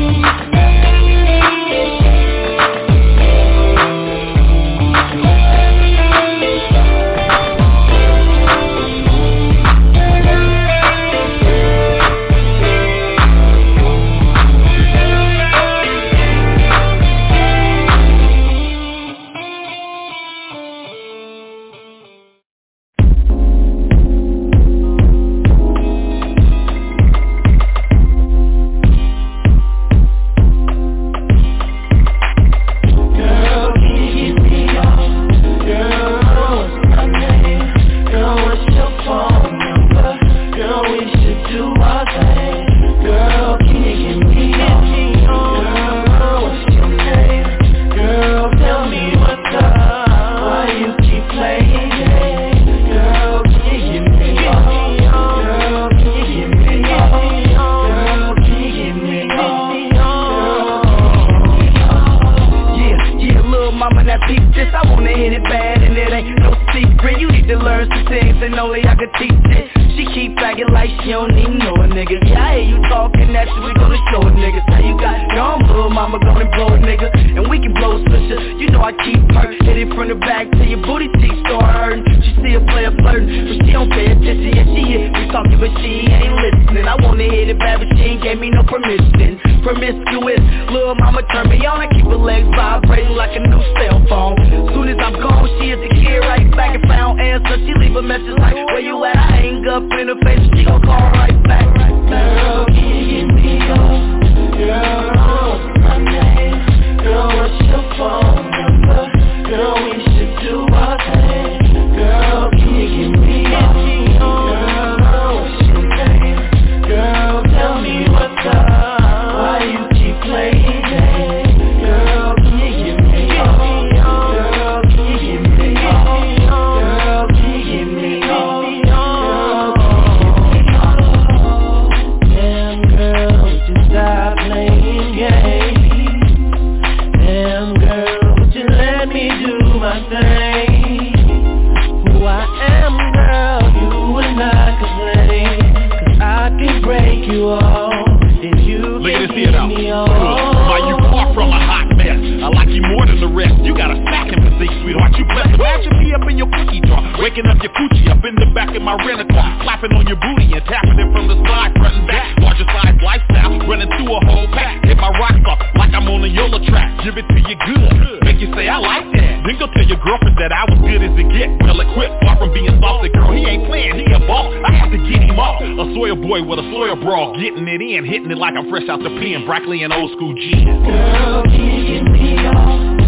Broccoli and old school G. Girl, can you get me off?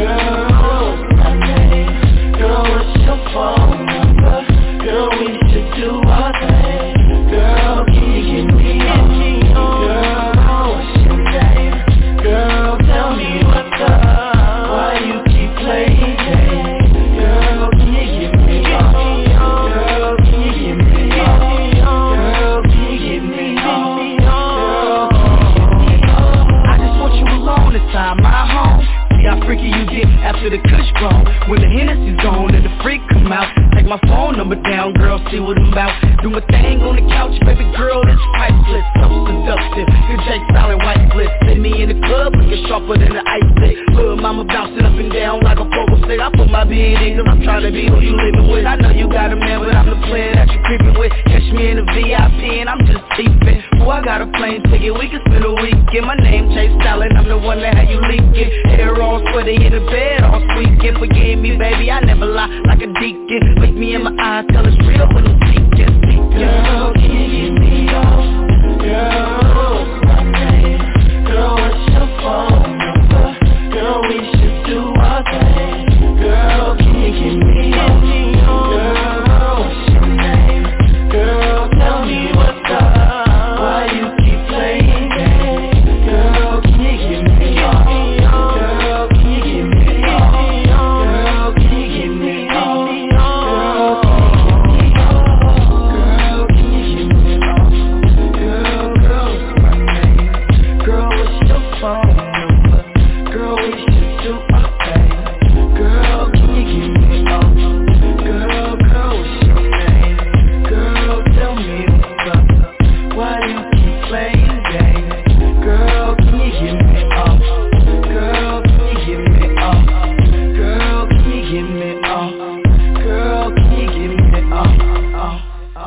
Girl, what's my name? Girl, what's your phone number? Girl, we should do our thing. Girl, can you get me off? Girl, what's your name? Girl, tell me what's up. Why you keep playing games? Girl, can you get me off? Girl, can you get me off? Girl, can you get me off? Inside my home, see how freaky you get after the kush grown. When the Hennessy's gone and the freak come out, take take my phone number down, girl, see what I'm about. Do my thing on the couch, baby girl, this pipe split, so seductive. You Jay Style and white split, send me in the club, looking sharper than the ice stick. Little mama bouncing up and down like a poker stick. I put my beard in, cause I'm trying to be who you living with. I know you got a man, but I'm the player that you creeping with. Catch me in the VIP and I'm just deepin'. Boy, I got a plane ticket, we can spend a weekend. My name Jay Style and I'm the one that had you leaking. Hair all sweaty in the bed all squeaking. Forgive me, baby, I never lie like a deacon. Look me in my eyes, tell it's real when I'm speaking. Girl, can you get me off? Girl, what's my name? Girl, what's your phone number? Girl, we should do our thing. Girl, can you get me off? Girl, what's your name? Girl, tell me what's up. Why you keep playing games? Girl, can you get me off? Girl, can you get me off? Girl, can you get me off? Girl, can you get me off? Girl, can you get me off? Girl, what's my name? Girl, what's your phone number? Girl, we should do our thing. Girl, can you get me off? Girl, what's your name? Girl, tell me what's up. Why you keep playing games? Girl, can you get me off? Girl, can you get me off? Girl, can you get me off? Girl, can you get me off?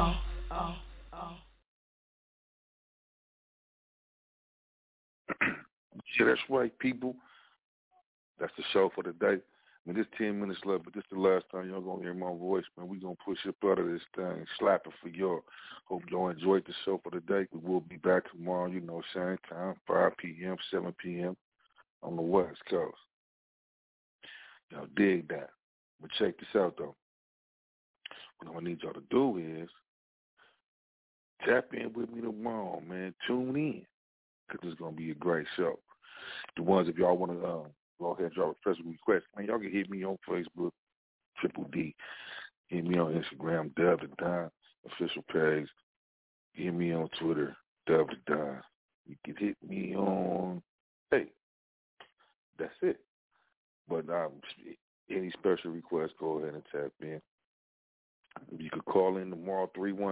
Yeah, that's right, people. That's the show for the day. I mean, there's 10 minutes left, but this is the last time y'all gonna hear my voice, man. We gonna push up out of this thing, slapping for y'all. Hope y'all enjoyed the show for the day. We will be back tomorrow, you know, same time, 5 p.m., 7 p.m. on the West Coast. Y'all dig that. But check this out, though. What I need y'all to do is tap in with me tomorrow, man. Tune in, because it's going to be a great show. The ones, if y'all want to go ahead and drop a special request, man, y'all can hit me on Facebook, Triple D. Hit me on Instagram, Dub the Don, official page. Hit me on Twitter, Dub the Don. You can hit me on, hey, that's it. But any special requests, go ahead and tap in. You could call in tomorrow,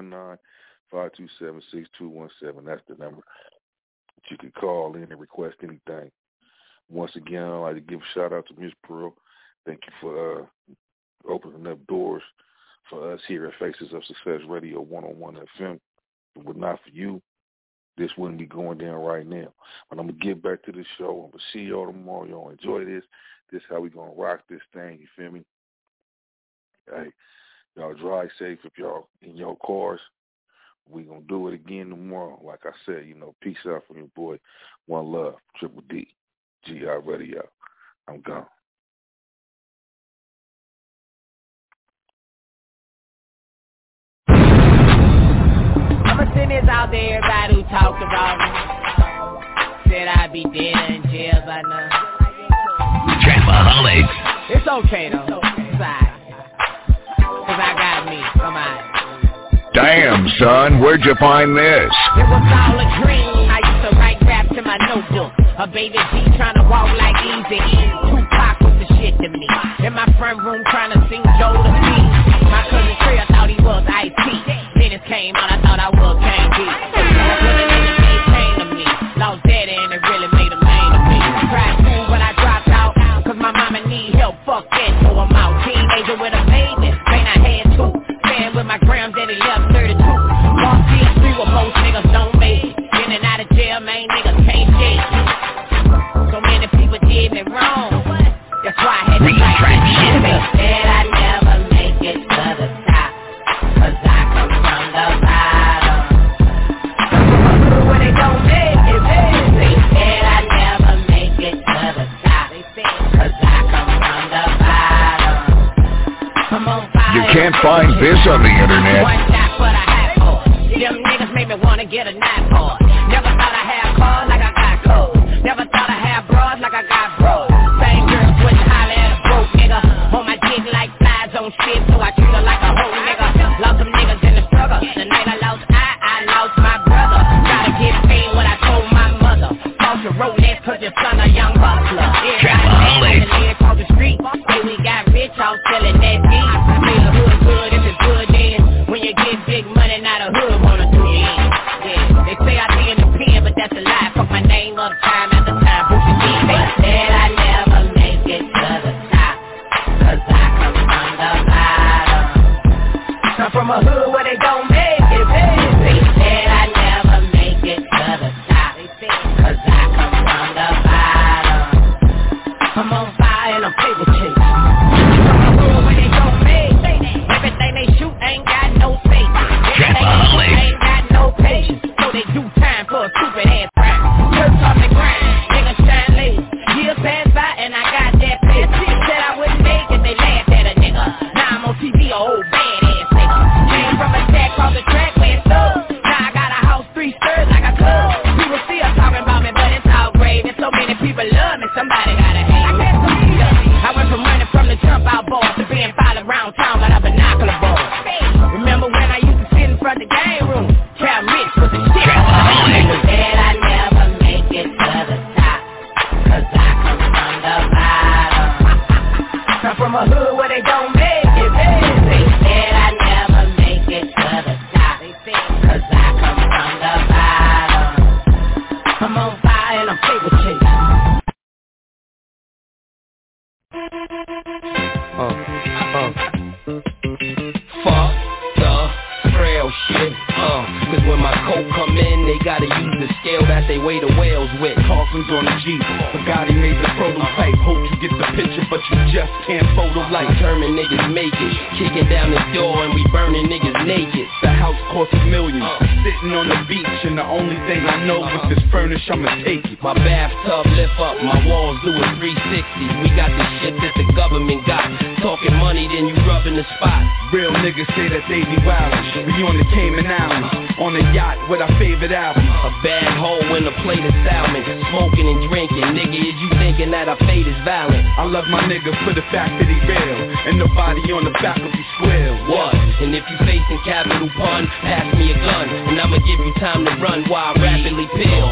319-527-6217. That's the number. You could call in and request anything. Once again, I'd like to give a shout-out to Ms. Pearl. Thank you for opening up doors for us here at Faces of Success Radio 101 FM. If it were not for you, this wouldn't be going down right now. But I'm going to get back to the show. I'm going to see y'all tomorrow. Y'all enjoy this. This is how we going to rock this thing. You feel me? Hey, y'all drive safe if y'all in your cars. We going to do it again tomorrow. Like I said, you know, peace out from your boy. One love, Triple D, GI Radio. I'm gone. I'ma send this out to everybody who talked about me. Said I'd be dead in jail by now. Trapaholics. It's okay though. It's alright. Cause I got me. Come on. Damn, son, where'd you find this? It was all a dream. I used to write rap to my notebook. A baby G trying to walk like Easy E. Tupac was the shit to me. In my front room trying to sing Joe to me. My cousin Trey, I thought he was Ice-T. Dennis came out, I thought I was Kane D. When a nigga gave pain to me. Lost daddy and it really made a man of me. Tried school but I dropped out. Cause my mama need help, fuck that, so I'm out. Teenager with a baby, man I had two. With my granddaddy left 32. Walked in, see what most niggas don't make. In and out of jail, man, niggas can't shake. So many people did me wrong. That's why I had to fight this. They said I never make it to the top. Cause I come from the bottom. When they don't make it, they said I never make it to the top. Cause I come from the bottom. Come on. You can't find this on the internet. One shot for the hot core. Them niggas made me wanna get a knife for. Never thought I had cars like I got cars. Never thought I had bras like I got bras. Same girls wouldn't holler at a broke nigga. On my dick like flies on shit, so I treat her like a whole nigga. Lost some niggas in the struggle. The night I lost my brother. Gotta get paid what I told my mother. Bought your Rolex cause your son a young hustler. Trapaholics. Across the street, hey, we got rich, all selling that deep. Feel good if cause I come from the bottom. I'm on fire and I'm paper chase. From the hood where they don't make. Everything they shoot ain't got no faith. Everything they shoot ain't got no patience. So they do time for a stupid ass crap. Church on the grind, niggas shine late. Years pass by and I got that pace. Said I wouldn't make it, they laughed at a nigga. Now I'm on TV, a old badass nigga. Came from a stack off the track where it's up. Now I got a house, 3 stories like a club. People still talking about me, but it's all great. And so many people love me, somebody gotta hate me. I went from running from the jump out ball to being followed around town by the binocular ball. Remember when I used to sit in front of the game room? Cal Rich was the shit. People said I never make it to the top, cause I come from the bottom. Come from a hood where they don't make it, baby. They said I never make it to the top, cause I come from the bottom. I'm on fire and I'm paper chase. Fuck the frail shit, cause when my coat come in, they gotta use the scale that they weigh the whales with. Coffins on the Jeep, Bugatti made the prototype. Hope you get the picture, but you just can't photo light. Determined niggas make it, kicking down the door and we burning niggas naked. The house costs millions, sitting on the beach, and the only thing I know with this furnish, I'ma take it. My bathtub lift up, my walls do a 360. We got the shit that the government got. Talking money, then you rubbing the spot. Real niggas say that they be wildin'. We on the Cayman Islands, on a yacht with our favorite album. A bad hoe in a plate of salmon, smoking and drinking. Nigga, is you thinking that our fate is violent? I love my nigga for the fact that he real, and nobody on the back of his square. What? And if you facing capital pun, pass me a gun, and I'ma give you time to run while I rapidly peel.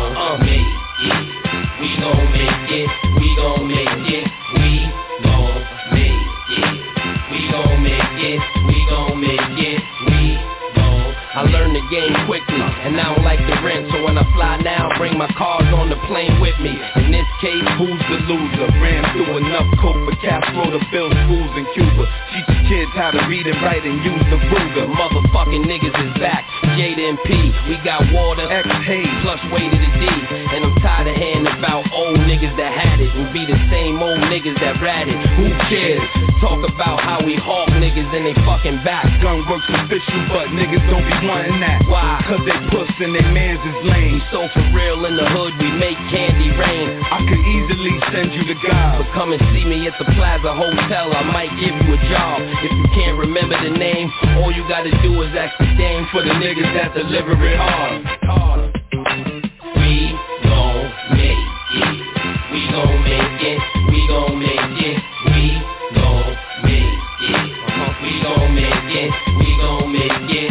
We gon' make it, we gon' make it, we gon' make it, we gon' make it, we gon' make it, we gon'. I learned the game quickly, and I don't like the rent, so when I fly now, bring my cars on the plane with me. In this case, who's the loser? Ran through enough coke for Castro to build schools in Cuba. Teach the kids how to read and write and use the Ruger. Motherfucking niggas is back, Jada and P. We got water, X-Hay, plus way to the D. And I'm tired of hearing about old niggas that had it and be the same old niggas that ratted. Who cares? Talk about how we hawk niggas and they fucking back. Gun works official, but niggas don't be wanting that. Why? Cause they puss and they mans is lame. So for real in the hood, we make candy rain. I could easily send you the guy, but come and see me at the Plaza Hotel, I might give you a job. If you can't remember the name, all you gotta do is ask the dame for the niggas that deliver it hard. We gon' make it, we gon' make it, we gon' make it, we gon' make it, we gon' make it, we gon' make it.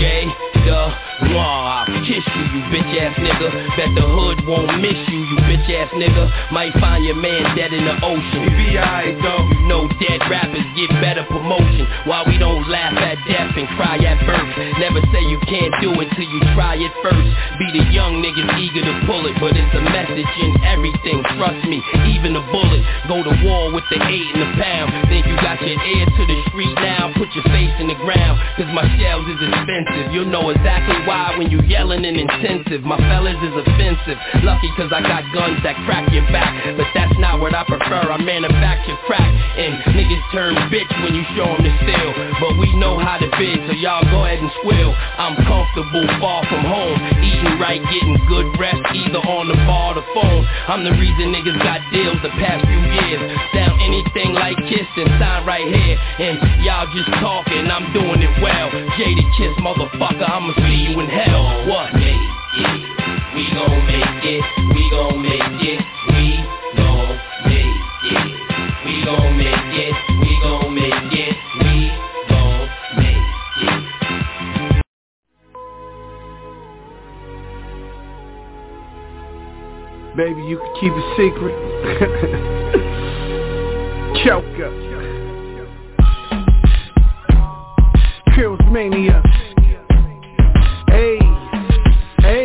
I'll kiss you, you bitch ass nigga. Bet the hood won't miss you, you bitch ass nigga. Might find your man dead in the ocean. He be alright though. You know dead rappers get better promotion. Why we don't laugh at death and cry at birth. Never say you can't do it till you try it first. Be the young niggas eager to pull it, but it's a message in everything. Trust me, even a bullet. Go to war with the 8 and the pound. Think you got your ear to the street now? Put your face in the ground, cause my shells is expensive. You'll know exactly why when you yelling and intensive. My fellas is offensive. Lucky cause I got guns that crack your back, but that's not what I prefer. I manufacture crack, and niggas turn bitch when you show them the steel. But we know how to bid, so y'all go ahead and squill. I'm comfortable, far from home, eating right, getting good rest, either on the bar or the phone. I'm the reason niggas got deals the past few years. Sound anything like Kiss and sign right here, and y'all just talking, I'm doing it well. Jada Kiss, motherfucker, I'ma see you in hell. What? Make it, we gon' make it, we gon' make it, we gon' make it, we gon' make it, we gon' make it, we gon' make it. Baby, you can keep it secret. Choker. Pills Mania. Hey, hey.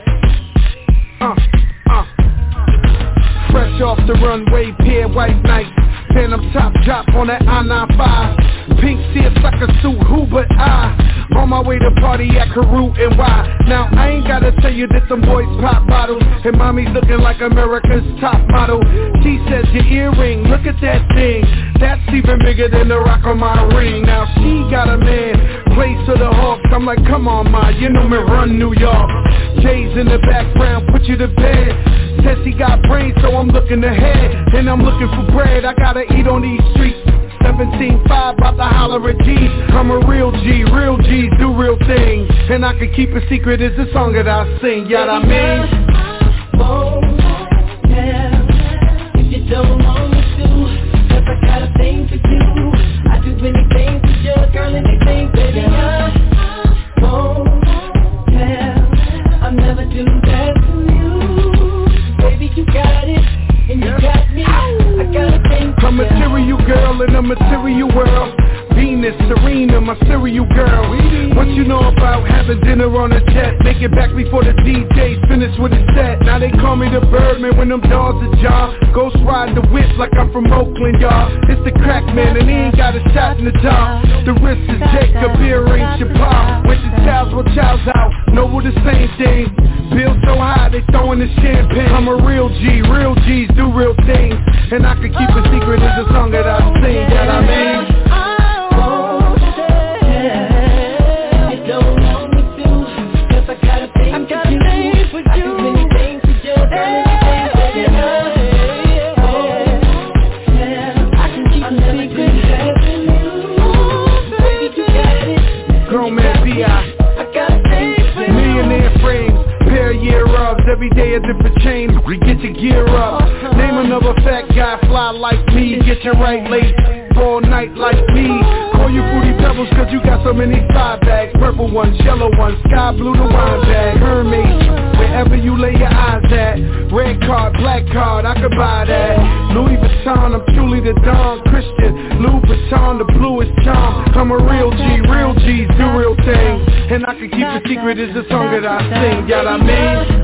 Fresh off the runway, pair white nights. Phantom top drop on that I-95. Pink seats like a suit, who but I? On my way to party at Karoo and Y. Now I ain't gotta tell you that them boys pop bottles, and mommy's looking like America's top model. She says your earring, look at that thing, that's even bigger than the rock on my ring. Now she got a man, plays to the Hawks. I'm like, come on, ma, you know me run New York. Jay's in the background, put you to bed. Says he got brains, so I'm looking ahead, and I'm looking for bread. I gotta eat on these streets. 17.5, about to holler at G's. I'm a real G, real G's do real things, and I can keep a secret, it's a song that I sing, yeah, I mean. If you don't want me to, 'cause I got a thing for you. I do anything for you, girl, anything for you. I'll never do that to you. Baby, you got it, and you got me. I got a thing for you. A material girl in a material world. Venus, Serena, my serial girl. What you know about having dinner on a jet? Make it back before the DJ's finished with his set. Now they call me the Birdman when them dogs are jaw. Ghost ride the whip like I'm from Oakland, y'all. It's the crack man and he ain't got a shot in the dark. The wrist is Jacob, earrings, Chappelle. With the child's well, child's out. Know the same thing. Bill so high, they throwing the champagne. I'm a real G, real G's do real things, and I can keep a secret, it's a song that I sing, that I mean. Every day a different chain, get your gear up. Name another fat guy, fly like me. Get your right late, all night like me. Call you Fruity Pebbles cause you got so many side bags. Purple ones, yellow ones, sky blue the wine bag. Hermes, wherever you lay your eyes at. Red card, black card, I could buy that. Louis Vuitton, I'm truly the Don Christian. Louis Vuitton, the bluest charm. I'm a real G, real G's do real things, and I can keep a secret, it's a song that I sing, yeah, I mean.